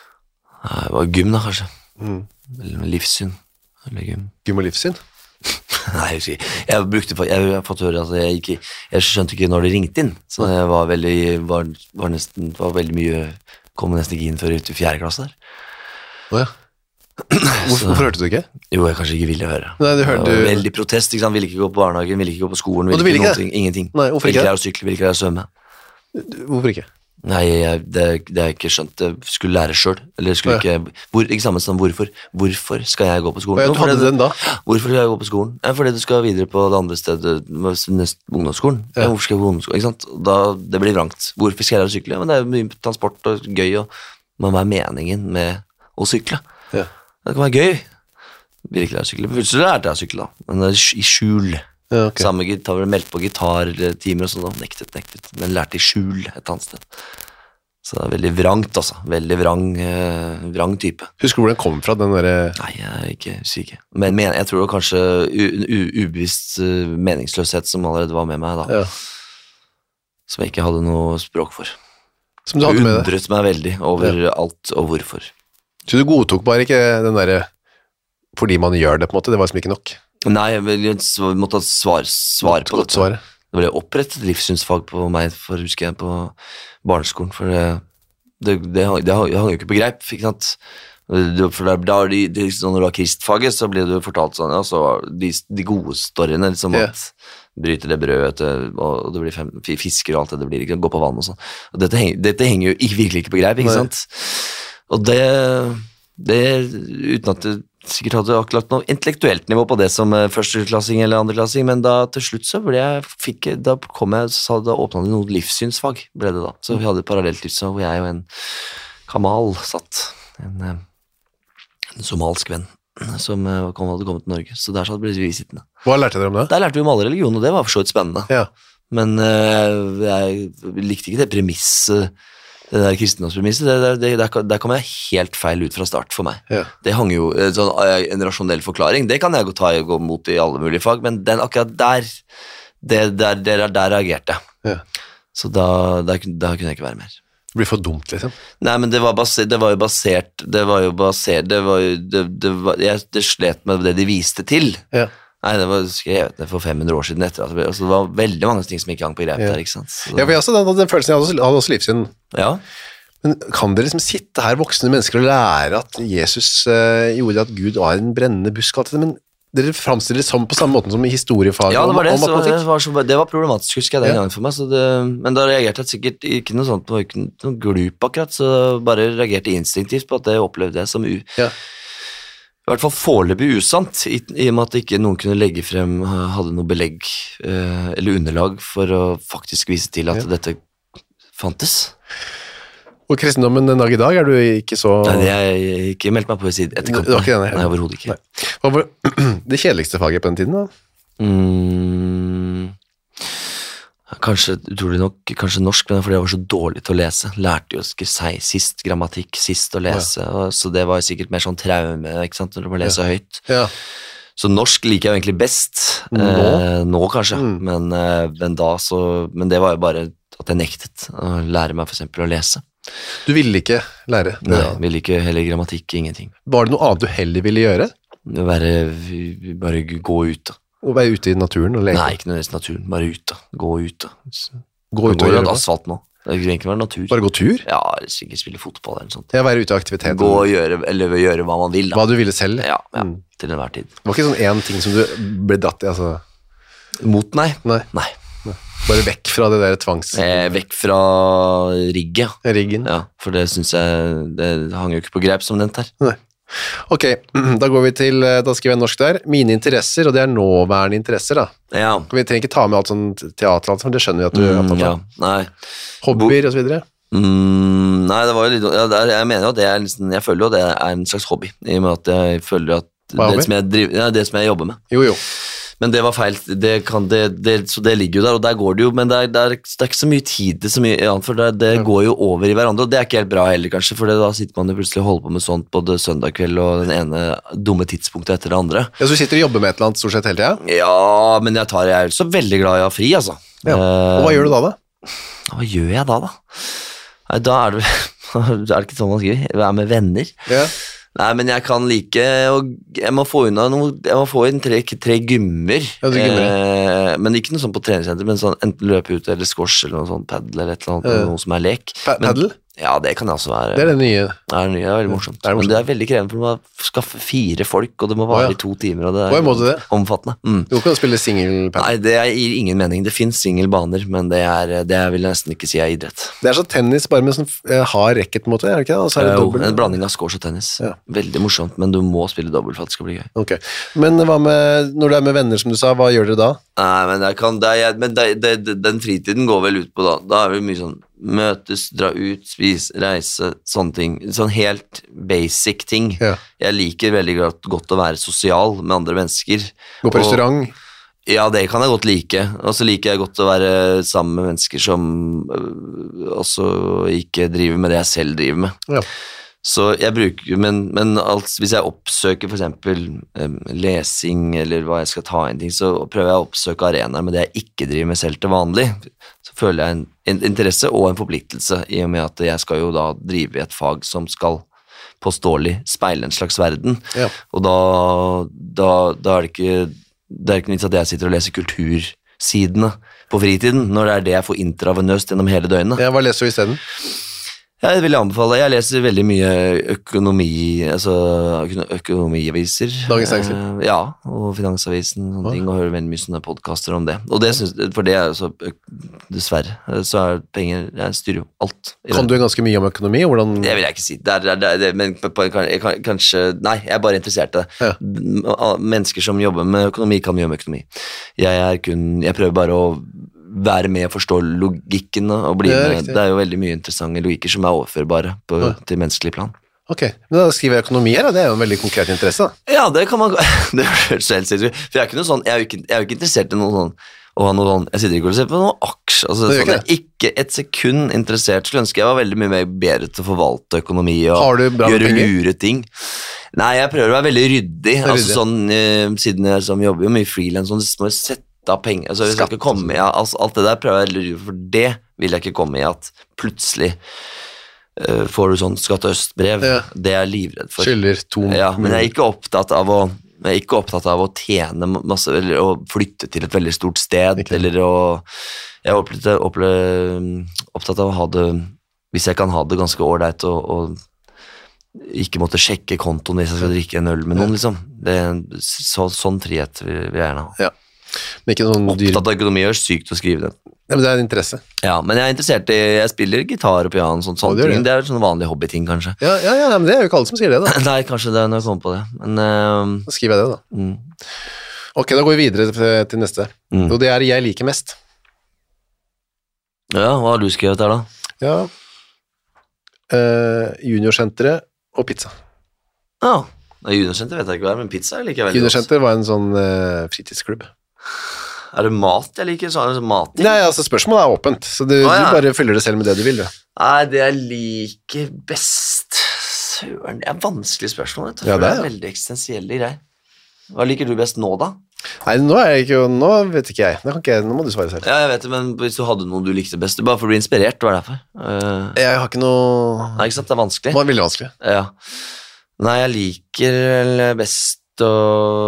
Det var gym da, kanskje. Livssyn. Eller gym. Gym og livssyn? Nei, jeg har fått høre at jeg skjønte ikke når det ringte inn, så jeg var veldig mye, kom nesten ikke inn før ut i 4. klasse der. Åja. Hvorfor hørte du ikke? Jo, jeg kanskje ikke ville høre. Nei, veldig protest, ikke sant? Ville ikke gå på barnehagen, ville ikke gå på skolen, ville ikke noe, ingenting. Nei, hvorfor ikke? Ville ikke lære å sykle, ville ikke lære å svømme. Hvorfor ikke? Nei, det har jeg ikke skjønt. Jeg skulle lære selv. Eller skulle ikke sammen som hvorfor. Hvorfor skal jeg gå på skolen? Du hadde den da? Hvorfor skal jeg gå på skolen? Fordi du skal videre på det andre stedet, ungdomsskolen. Hvorfor skal jeg gå på ungdomsskolen? Ikke sant? Det blir vrangt. Hvorfor skal jeg lære å sykle? Men det er jo mye transport og gøy, og hva er meningen med å sykle? Ja. Det kan være gøy. Jeg vil ikke lære å sykle. Plutselig lærte jeg å sykle da, men det er i skjul. Ja, okay. Samme gitar, meldt på gitartimer og sånn, og nektet, men lærte i skjul et annet sted. Så det er veldig vrangt, altså. Veldig vrang type. Husker du hvor den kom fra, den der... Nei, jeg er ikke sikker. Men jeg tror det kanskje ubevisst meningsløshet som allerede var med meg da. Ja. Som jeg ikke hadde noe språk for. Som du hadde med det? Undret meg veldig over alt og hvorfor. Så du godtok bare ikke den der fordi man gjør det på en måte, det var liksom ikke nok? Nei, jeg måtte svare på dette. Det ble opprettet livssynsfag på meg, husker jeg, på barneskolen, for det hang jo ikke på greip, ikke sant? For når du har kristfaget, så blir du fortalt sånn, ja, så de gode storyene, liksom at bryter det brød, og det blir fisker og alt det blir, ikke? Gå på vann og sånn. Og dette henger jo virkelig ikke på greip, ikke sant? Og det uten at det sikkert hadde akkurat noe intellektuelt nivå på det som førsteklassing eller andreklassing, men da til slutt så da åpnet det noe livssynsfag, ble det da. Så vi hadde et parallelt livssynsfag hvor jeg og en Kamal satt, en somalsk venn, som hadde kommet til Norge, så der ble vi sittende. Hva lærte dere om det? Der lærte vi om alle religioner, og det var for så vidt spennende. Ja. Men jeg likte ikke det premisset, det der kristendomspremisset, der kom jeg helt feil ut fra start for meg. Ja. Det hang jo, en rasjonell forklaring, det kan jeg gå mot i alle mulige fag, men den akkurat der reagerte jeg. Ja. Så da kunne jeg ikke være mer. Det blir for dumt, liksom. Nei, men det slet med det de viste til. Ja. Nei, det var skrevet for 500 år siden etter. Altså, det var veldig mange ting som ikke hang på greip der, ikke sant? Så. Ja, for jeg også, den følelsen jeg hadde også livssyn. Ja. Men kan dere liksom sitte her, voksne mennesker, og lære at Jesus gjorde at Gud var en brennende busk, men dere fremstiller det på samme måten som i historiefag og matematikk? Det var problematisk, husker jeg den gangen for meg, men da reagerte jeg sikkert ikke noe sånt, det var ikke noe glup akkurat, så bare reagerte instinktivt på at det opplevde jeg som i hvert fall foreløpig usant, i og med at ikke noen kunne legge frem, hadde noe belegg eller underlag for å faktisk vise til at dette fantes. Og kristendommen den dag i dag, du ikke så... Nei, jeg har ikke meldt meg på i siden etterkant. Nei, overhodet ikke. Nei. Hva var det kjedeligste faget på den tiden da? Kanskje, utrolig nok, kanskje norsk, men fordi jeg var så dårlig til å lese. Lærte jo sist grammatikk, sist å lese, så det var sikkert mer sånn traume, ikke sant, når du må lese høyt. Ja. Så norsk liker jeg egentlig best, nå kanskje, men det var jo bare at jeg nektet å lære meg for eksempel å lese. Du ville ikke lære? Nei, jeg ville ikke heller grammatikk, ingenting. Var det noe annet du heller ville gjøre? Bare gå ut da. Å være ute i naturen og leke? Nei, ikke nødvendigvis naturen, bare ut da. Gå ut da. Gå ut og gjøre det? Asfalt nå. Det kan ikke være natur. Bare gå tur? Ja, sikkert spille fotball eller noe sånt. Ja, være ute i aktivitet. Gå og gjøre hva man vil da. Hva du ville selv? Ja, til enhver tid. Det var ikke sånn en ting som du ble dratt i, altså? Mot, nei. Bare vekk fra det der tvangs... Vekk fra rigget. Riggen? Ja, for det synes jeg, det hang jo ikke på greip som nevnt her. Nei. Ok, da går vi til, da skriver jeg norsk der, mine interesser, og det er nåværende interesser da. Ja. Vi trenger ikke ta med alt sånn teater, for det skjønner vi at du er opptatt av. Ja, nei. Hobbyer og så videre? Nei, det var jo litt, jeg mener jo at det er liksom, jeg føler jo at det er en slags hobby, i og med at jeg føler at det som jeg jobber med. Jo. Men det var feil, så det ligger jo der, og der går det jo, men det er ikke så mye tid til så mye annet, for det går jo over i hverandre, og det er ikke helt bra heller kanskje, for da sitter man jo plutselig og holder på med sånt både søndag kveld og den ene dumme tidspunktet etter det andre. Ja, så du sitter og jobber med et eller annet stort sett hele tiden? Ja, men jeg er så veldig glad i å ha fri, altså. Ja. Og hva gjør du da? Hva gjør jeg da? Nei, da er det ikke sånn man skriver, jeg er med venner. Ja. Nei, men jeg kan like, og jeg må få unna noe, jeg må få inn tre gymmer, men ikke noe sånn på treningssenter, men sånn enten løpe ut eller squash eller noe sånn paddle eller et eller annet, noe som lek. Paddle? Ja, det kan også være. Det er det nye. Det er veldig morsomt. Men det er veldig krevende, for du må skaffe 4 folk, og det må vare i 2 timer, og det er omfattende. Du kan spille single paddle. Nei, det gir ingen mening. Det finnes singelbaner, men det vil jeg nesten ikke si er idrett. Det er så tennis, bare med sånn hard racket, på en måte, er det ikke det? Jo, en blanding av squash og tennis. Ja. Veldig morsomt, men du må spille dobbelt for at det skal bli gøy. Ok. Men hva med, når du er med venner, som du sa, hva gjør dere da? Nei, men den fritiden går vel ut på da. Da er det mye sånn møtes, dra ut, spise, reise, sånne ting. Sånn helt basic ting. Ja. Jeg liker veldig godt å være sosial med andre mennesker. Gå på restaurant? Ja, det kan jeg godt like. Og så liker jeg godt å være sammen med mennesker som også ikke driver med det jeg selv driver med. Ja. Så jeg bruker, men hvis jeg oppsøker for eksempel lesing eller hva jeg skal ta inn ting, så prøver jeg å oppsøke arenaer med det jeg ikke driver med selv til vanlig. Så føler jeg en interesse og en forpliktelse i og med at jeg skal jo da drive i et fag som skal påståelig speile en slags verden. Ja. Og da er det ikke nytt at jeg sitter og leser kultursidene på fritiden, når det er det jeg får intravenøst gjennom hele døgnet. Ja, hva leser du i stedet? Jeg vil anbefale, jeg leser veldig mye økonomiaviser. Dagens Næringsliv? Ja, og Finansavisen og ting, og hører veldig mye sånne podcaster om det. Og det for det er så, dessverre, så er penger, jeg styrer jo alt. Kan du ganske mye om økonomi? Hvordan? Det vil jeg ikke si, men kanskje, nei, jeg er bare interessert i det. Ja. Mennesker som jobber med økonomi kan mye om økonomi. Jeg prøver bare å være med og forstå logikken og bli med. Det er jo veldig mye interessante logikker som er overførbare til menneskelig plan. Ok, men da skriver jeg økonomi her, det er jo en veldig konkret interesse da. Ja, det kan man, det høres helt sikkert, for jeg er ikke noe sånn, jeg er jo ikke interessert i noe sånn, jeg sitter ikke og ser på noen aksjer, altså, jeg er ikke et sekund interessert, skulle ønske jeg var veldig mye mer bedre til å forvalte økonomi og gjøre lure ting. Nei, jeg prøver å være veldig ryddig, altså sånn, siden jeg jobber jo mye freelance, sånn, så må jeg sette av penger, altså jeg skal ikke komme i, alt det der prøver jeg å lure, for det vil jeg ikke komme i at plutselig får du sånn skatt-øst-brev, det er jeg livredd for. Skylder 2 millioner. Ja, men jeg er ikke opptatt av å tjene masse, eller å flytte til et veldig stort sted, eller jeg er opptatt av å ha det, hvis jeg kan ha det ganske ordentlig, og ikke måtte sjekke kontoen hvis jeg skal drikke en øl med noen, liksom. Sånn frihet vil jeg gjerne ha. Ja. Men ikke sånn opptatt av økonomi er sykt å skrive det. Ja, men det er en interesse. Ja, men jeg er interessert i, jeg spiller gitar og piano, sånne ting. Det er sånne vanlige hobbyting, kanskje. Ja, men det er jo ikke alle som sier det, da. Nei, kanskje det er når jeg kommer på det. Men, da skriver jeg det, da. Ok, da går vi videre til neste. Og det er jeg liker mest. Ja, hva har du skrevet her, da? Ja, juniorsenteret og pizza. Ja, juniorsenter vet jeg ikke hva er, men pizza liker jeg veldig godt. Juniorsenter var en sånn fritidsklubb. Er det mat jeg liker? Så er det mating? Nei, altså spørsmålet er åpent, så du bare følger det selv med det du vil. Nei, det jeg liker best Søren, det er vanskelig spørsmål, vet du. Ja, det er veldig eksistensielle greier. Hva liker du best nå, da? Nei, nå vet ikke jeg. Nå må du svare selv. Ja, jeg vet det, men hvis du hadde noe du likte best, bare for å bli inspirert, hva er det derfor? Jeg har ikke noe... Nei, ikke sant, det er vanskelig. Det var veldig vanskelig. Ja. Nei, jeg liker best å...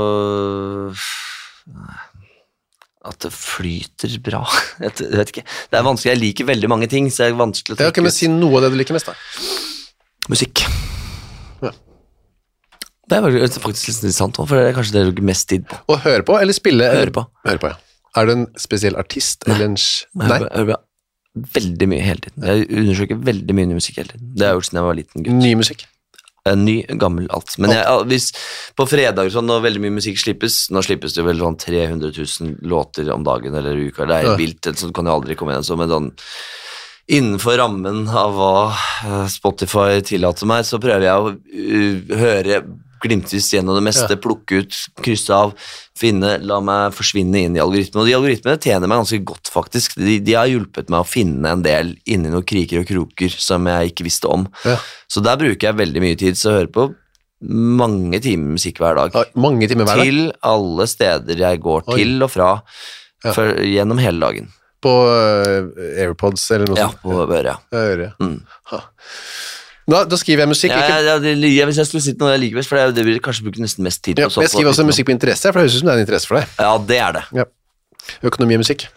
At det flyter bra. Jeg vet ikke. Det er vanskelig. Jeg liker veldig mange ting, så det er vanskelig å tenke ut. Ja, men si noe av det du liker mest, da. Musikk. Ja. Det er faktisk litt interessant, for det er kanskje det du bruker mest tid på. Å høre på, eller spille? Høre på. Høre på, ja. Er du en spesiell artist, eller en... Nei? Høre på veldig mye hele tiden. Jeg undersøker veldig mye ny musikk hele tiden. Det har jeg gjort siden jeg var liten gutt. Ny musikk? Ny, gammel, alt. Men hvis på fredager sånn, når veldig mye musikk slippes, nå slippes det vel sånn 300 000 låter om dagen eller uka, det er vilt, så kan jeg aldri komme igjen, så med sånn innenfor rammen av hva Spotify tillater meg, så prøver jeg å høre glimtvis gjennom det meste, plukke ut, krysse av, finne, la meg forsvinne inn i algoritmene, og de algoritmene tjener meg ganske godt faktisk, de har hjulpet meg å finne en del inni noen kriker og kroker som jeg ikke visste om, så der bruker jeg veldig mye tid, så jeg hører på mange timer musikk hver dag, mange timer hver dag? Til alle steder jeg går til og fra, gjennom hele dagen. På AirPods eller noe sånt? Ja, på øret, ja. Da skriver jeg musikk. Hvis jeg skulle sitte noe jeg liker best, for det vil kanskje bruke nesten mest tid på. Jeg skriver også musikk på interesse, for det høres ut som det er en interesse for deg. Ja, det er det. Ja. Økonomi og musikk.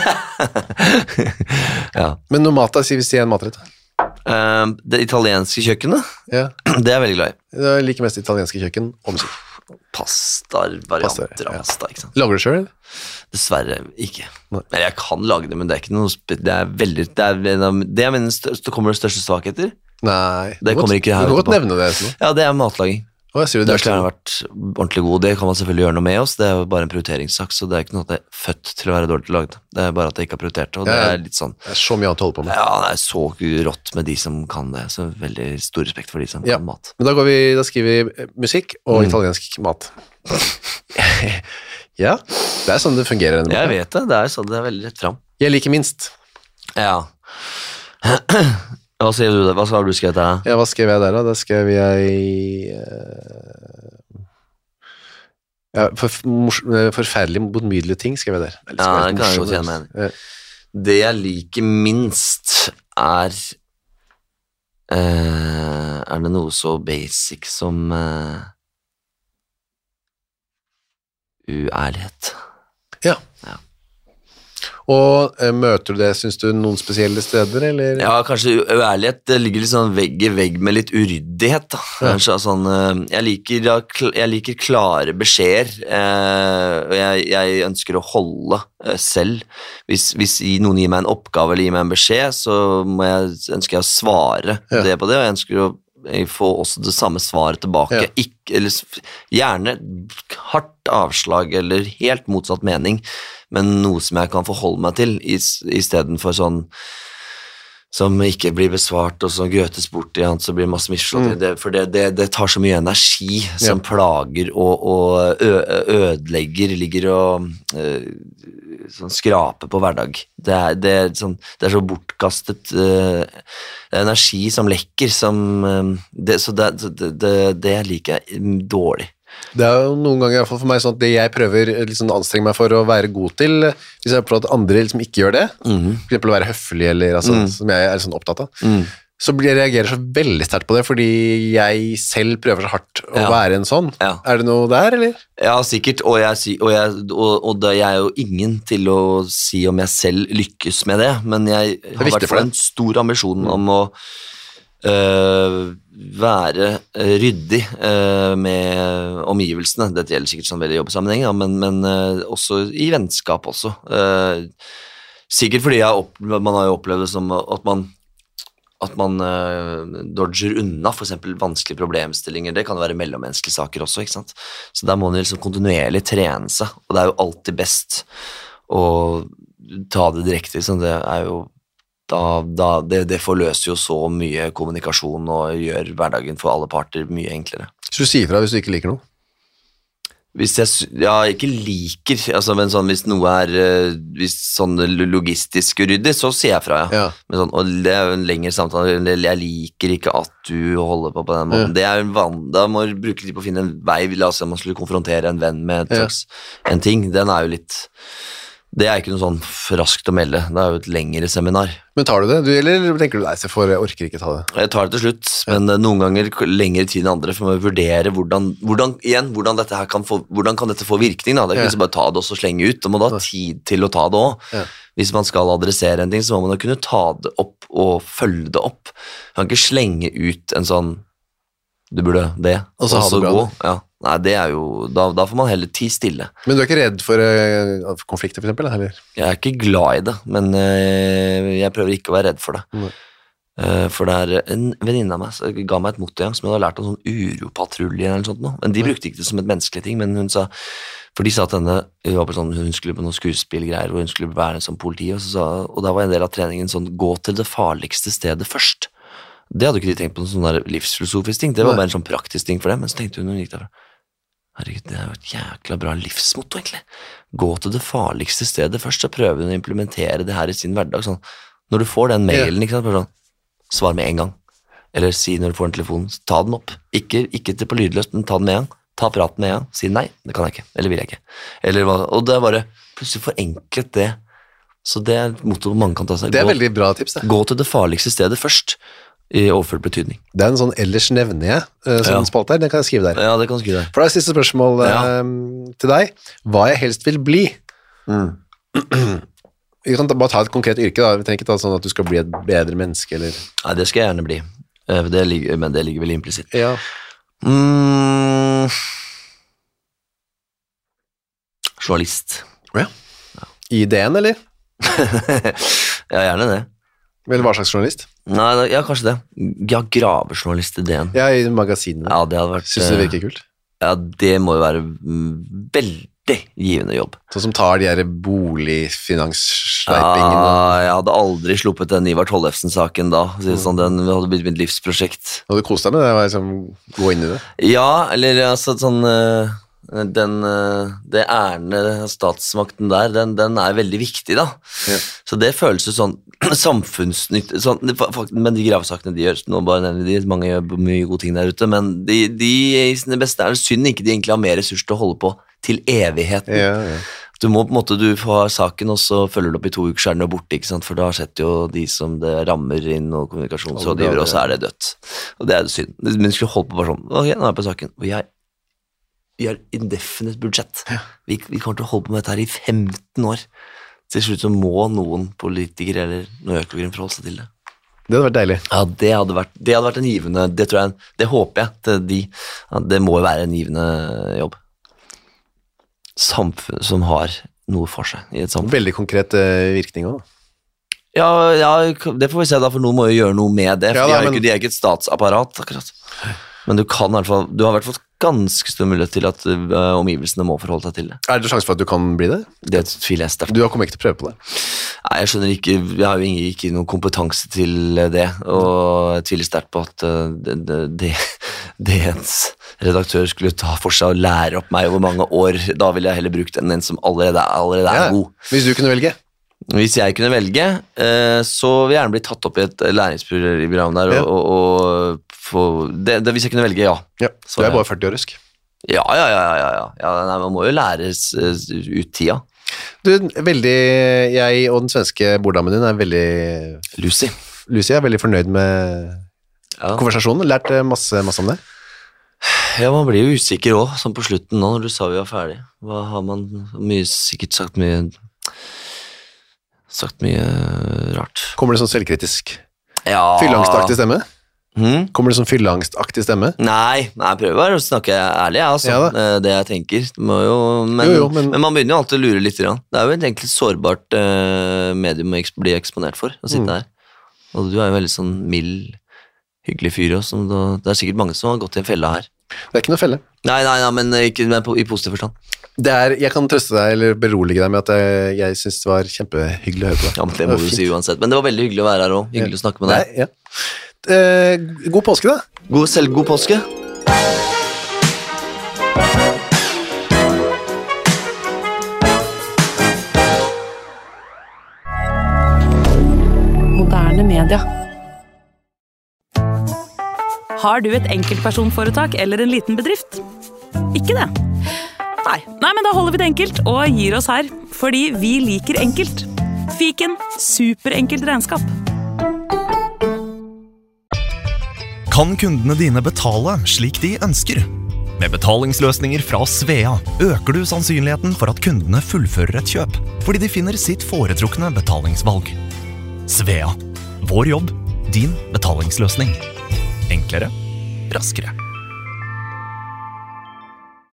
Ja. Men noe mat da, hvis det er en matrett. Det italienske kjøkkenet, det er jeg veldig glad i. Jeg liker mest italienske kjøkken og musikk. Pasta-varianter av pasta, ikke sant? Lager du selv, eller? Dessverre ikke. Eller jeg kan lage det, men det er ikke noe det er veldig, det jeg mener, så kommer det største svakheter. Nei, det kommer ikke her. Du kan godt nevne det. Ja, det er matlaging. Det skulle gjerne vært ordentlig god. Det kan man selvfølgelig gjøre noe med oss. Det er jo bare en prioriteringssak, så det er ikke noe at jeg er født til å være dårlig til å lage det. Det er bare at jeg ikke har prioritert det, og det er litt sånn. Det er så mye annet å holde på med. Ja, det er så rått med de som kan det, så veldig stor respekt for de som kan mat. Men da skriver vi musikk og italiensk mat. Ja, det er sånn det fungerer. Jeg vet det er sånn, det er veldig rett frem. Jeg liker minst. Ja. Hva skrev du der? Hva har du skrevet der? Ja, hva skrev jeg der da? Da skrev jeg forferdelig motbydelige ting, skrev jeg der. Det kan jeg godt kjenne meg igjen. Det jeg liker minst er det noe så basic som uærlighet. Ja. Og møter du det, synes du, noen spesielle steder, eller? Ja, kanskje uærlighet, det ligger litt sånn vegg i vegg med litt uryddighet, da. Kanskje sånn, jeg liker klare beskjeder, og jeg ønsker å holde selv. Hvis noen gir meg en oppgave eller gir meg en beskjed, så ønsker jeg å svare det på det, og jeg ønsker å få også det samme svaret tilbake. Gjerne hardt avslag eller helt motsatt mening, men noe som jeg kan forholde meg til i stedet for sånn som ikke blir besvart og så grøtes bort igjen, så blir det masse misforstått. For det tar så mye energi som plager og ødelegger, ligger og sånn skraper på hverdag. Det er så bortkastet energi som lekker, så det liker jeg dårlig. Det er jo noen ganger i hvert fall for meg sånn at det jeg prøver liksom anstrenge meg for å være god til, hvis jeg prøver at andre liksom ikke gjør det, for eksempel å være høflig, eller som jeg er sånn opptatt av, så reagerer jeg så veldig sterkt på det, fordi jeg selv prøver så hardt å være en sånn. Er det noe der, eller? Ja, sikkert, og jeg er jo ingen til å si om jeg selv lykkes med det, men jeg har i hvert fall en stor ambisjon om å være ryddig med omgivelsene. Dette gjelder sikkert sånn veldig jobbsammenheng, men også i vennskap også. Sikkert fordi man har jo opplevd det som at man dodger unna for eksempel vanskelige problemstillinger. Det kan være mellommenneskelige saker også, ikke sant? Så der må man liksom kontinuerlig trene seg, og det er jo alltid best å ta det direkte, liksom. Det er jo det forløser jo så mye kommunikasjon og gjør hverdagen for alle parter mye enklere. Så du sier fra hvis du ikke liker noe? Hvis jeg ikke liker, men sånn, hvis noe hvis sånn logistisk uryddig, så sier jeg fra, Men sånn, og det er jo en lengre samtale, jeg liker ikke at du holder på den måten. Det er da må du bruke litt på å finne en vei, la oss si man skulle konfrontere en venn med en ting, den er jo litt. Det er ikke noe sånn raskt å melde, det er jo et lengre seminar. Men tar du det, eller tenker du deg, så jeg orker ikke ta det? Jeg tar det til slutt, men noen ganger lengre tid enn andre, for man vurdere hvordan kan dette få virkning, da? Det er ikke bare ta det og så slenge ut, da må du ha tid til å ta det også. Hvis man skal adressere en ting, så må man kunne ta det opp og følge det opp. Man kan ikke slenge ut en sånn, du burde det, og så gå. Nei, det er jo, da får man heller tid stille. Men du er ikke redd for konflikter for eksempel, eller? Jeg er ikke glad i det, men jeg prøver ikke å være redd for det. For det er en venninne av meg som ga meg et motto som jeg hadde lært om sånn uropatrulje eller sånt noe. Men de brukte ikke det som et menneskelig ting, men hun sa, for de sa at hun skulle på noen skuespillgreier, og hun skulle være en sånn politi, og da var en del av treningen sånn, gå til det farligste stedet først. Det hadde ikke de tenkt på noen sånn der livsfilosofisk ting, det var bare en sånn praktisk ting for dem, men så tenkte hun gikk derfra. Herregud, det er jo et jækla bra livsmotto, egentlig. Gå til det farligste stedet først, så prøver hun å implementere det her i sin hverdag. Sånn. Når du får den mailen, ikke sant, sånn, svar med en gang. Eller si når du får en telefon, ta den opp. Ikke til på lydløst, men ta den med en gang. Ta praten med en gang. Si nei, det kan jeg ikke, eller vil jeg ikke. Og det er bare plutselig forenklet det. Så det er et motto mange kan ta seg. Det er veldig bra tips, det. Gå til det farligste stedet først. I overført betydning. Det en sånn ellers nevner jeg, som en spalte her, den kan jeg skrive der. Ja, det kan du skrive der. For det siste spørsmål til deg. Hva jeg helst vil bli? Vi kan bare ta et konkret yrke da. Vi trenger ikke ta sånn at du skal bli et bedre menneske, eller... Nei, det skal jeg gjerne bli. Men det ligger vel implisitt. Ja. Journalist. Ja. I DN, eller? Ja, gjerne det. Eller hva slags journalist? Nei, ja, kanskje det. Ja, gravejournalist I DN. Ja, I magasinet. Ja, det hadde vært... Synes du det virker kult? Ja, det må jo være veldig givende jobb. Sånn som tar de her boligfinanssleipingene. Ja, jeg hadde aldri sluppet den Ivar Tollefsen-saken da. Sånn, den hadde blitt mitt livsprosjekt. Og du koste deg med det? Var liksom, gå inn I det? Ja, eller altså sånn... det ærende statsmakten der, den veldig viktig da. Ja. Så det føles jo sånn samfunnsnytt, sånn, men de gravesakene de gjør, nå bare nevner de, mange gjør mye gode ting der ute, men de I sine beste det synd ikke de egentlig har mer ressurs til å holde på til evigheten. Ja. Du må på en måte, du får saken, og så følger du opp I 2 uker, så den jo borte, ikke sant? For da har sett jo de som det rammer inn, og kommunikasjonsrådgiver, og så det dødt. Og det det synd. Men skulle holde på bare sånn, ok, nå jeg på saken, og vi har indefinite budsjett. Ja. Vi kommer til å holde på med dette her I 15 år. Til slutt så må noen politikere eller noen økonomer forholde seg til det. Det hadde vært deilig. Ja, det hadde vært en givende, det håper jeg til de. Ja, det må jo være en givende jobb. Samfunn som har noe for seg I et samfunn. Veldig konkret virkning også. Ja, det får vi se da, for noen må jo gjøre noe med det. For ja, de ikke et statsapparat, akkurat. Men du har I hvert fall ganske stor mulighet til at omgivelsene må forholde seg til det. Det sjanse for at du kan bli det? Det tviler jeg sterkt. Du kommer ikke til å prøve på det? Nei, jeg skjønner ikke, jeg har jo ikke noen kompetanse til det, og jeg tviler sterkt på at DNs redaktør skulle ta for seg og lære opp meg over mange år. Da ville jeg heller brukt en som allerede god. Hvis du kunne velge? Hvis jeg kunne velge, så vil jeg gjerne bli tatt opp I et læringsprogram der, hvis jeg kunne velge, ja. Du bare 40 år, husk. Ja, nei, man må jo læres ut tida. Du, jeg og den svenske borddammen din veldig... Lucy veldig fornøyd med konversasjonen, lært masse om det. Ja, man blir jo usikker også, sånn på slutten nå, når du sa vi var ferdig. Hva har man sikkert sagt mye rart. Kommer det sånn selvkritisk? Ja. Fylleangstaktig stemme? Kommer det sånn fylleangstaktig stemme? Nei, jeg prøver bare å snakke ærlig, altså. Det jeg tenker. Men man begynner jo alltid å lure litt. Det jo et egentlig sårbart medium å bli eksponert for, å sitte her. Og du jo en veldig sånn mild, hyggelig fyr også. Det sikkert mange som har gått I en felle her. Det ikke noe felle. Nei, men ikke I positiv forstand. Jeg kan trøste deg eller berolige deg med at jeg synes det var kjempehyggelig å høre på deg. Ja, men det må du si uansett. Men det var veldig hyggelig å være her også. Hyggelig å snakke med deg. God påske da. God påske. Moderne media. Har du et enkeltpersonforetak eller en liten bedrift? Ikke det? Nei, men da holder vi det enkelt og gir oss her, fordi vi liker enkelt. Fiken, superenkelt regnskap. Kan kundene dine betale slik de ønsker? Med betalingsløsninger fra Svea øker du sannsynligheten for at kundene fullfører et kjøp, fordi de finner sitt foretrukne betalingsvalg. Svea. Vår jobb, din betalingsløsning. Enklere, raskere.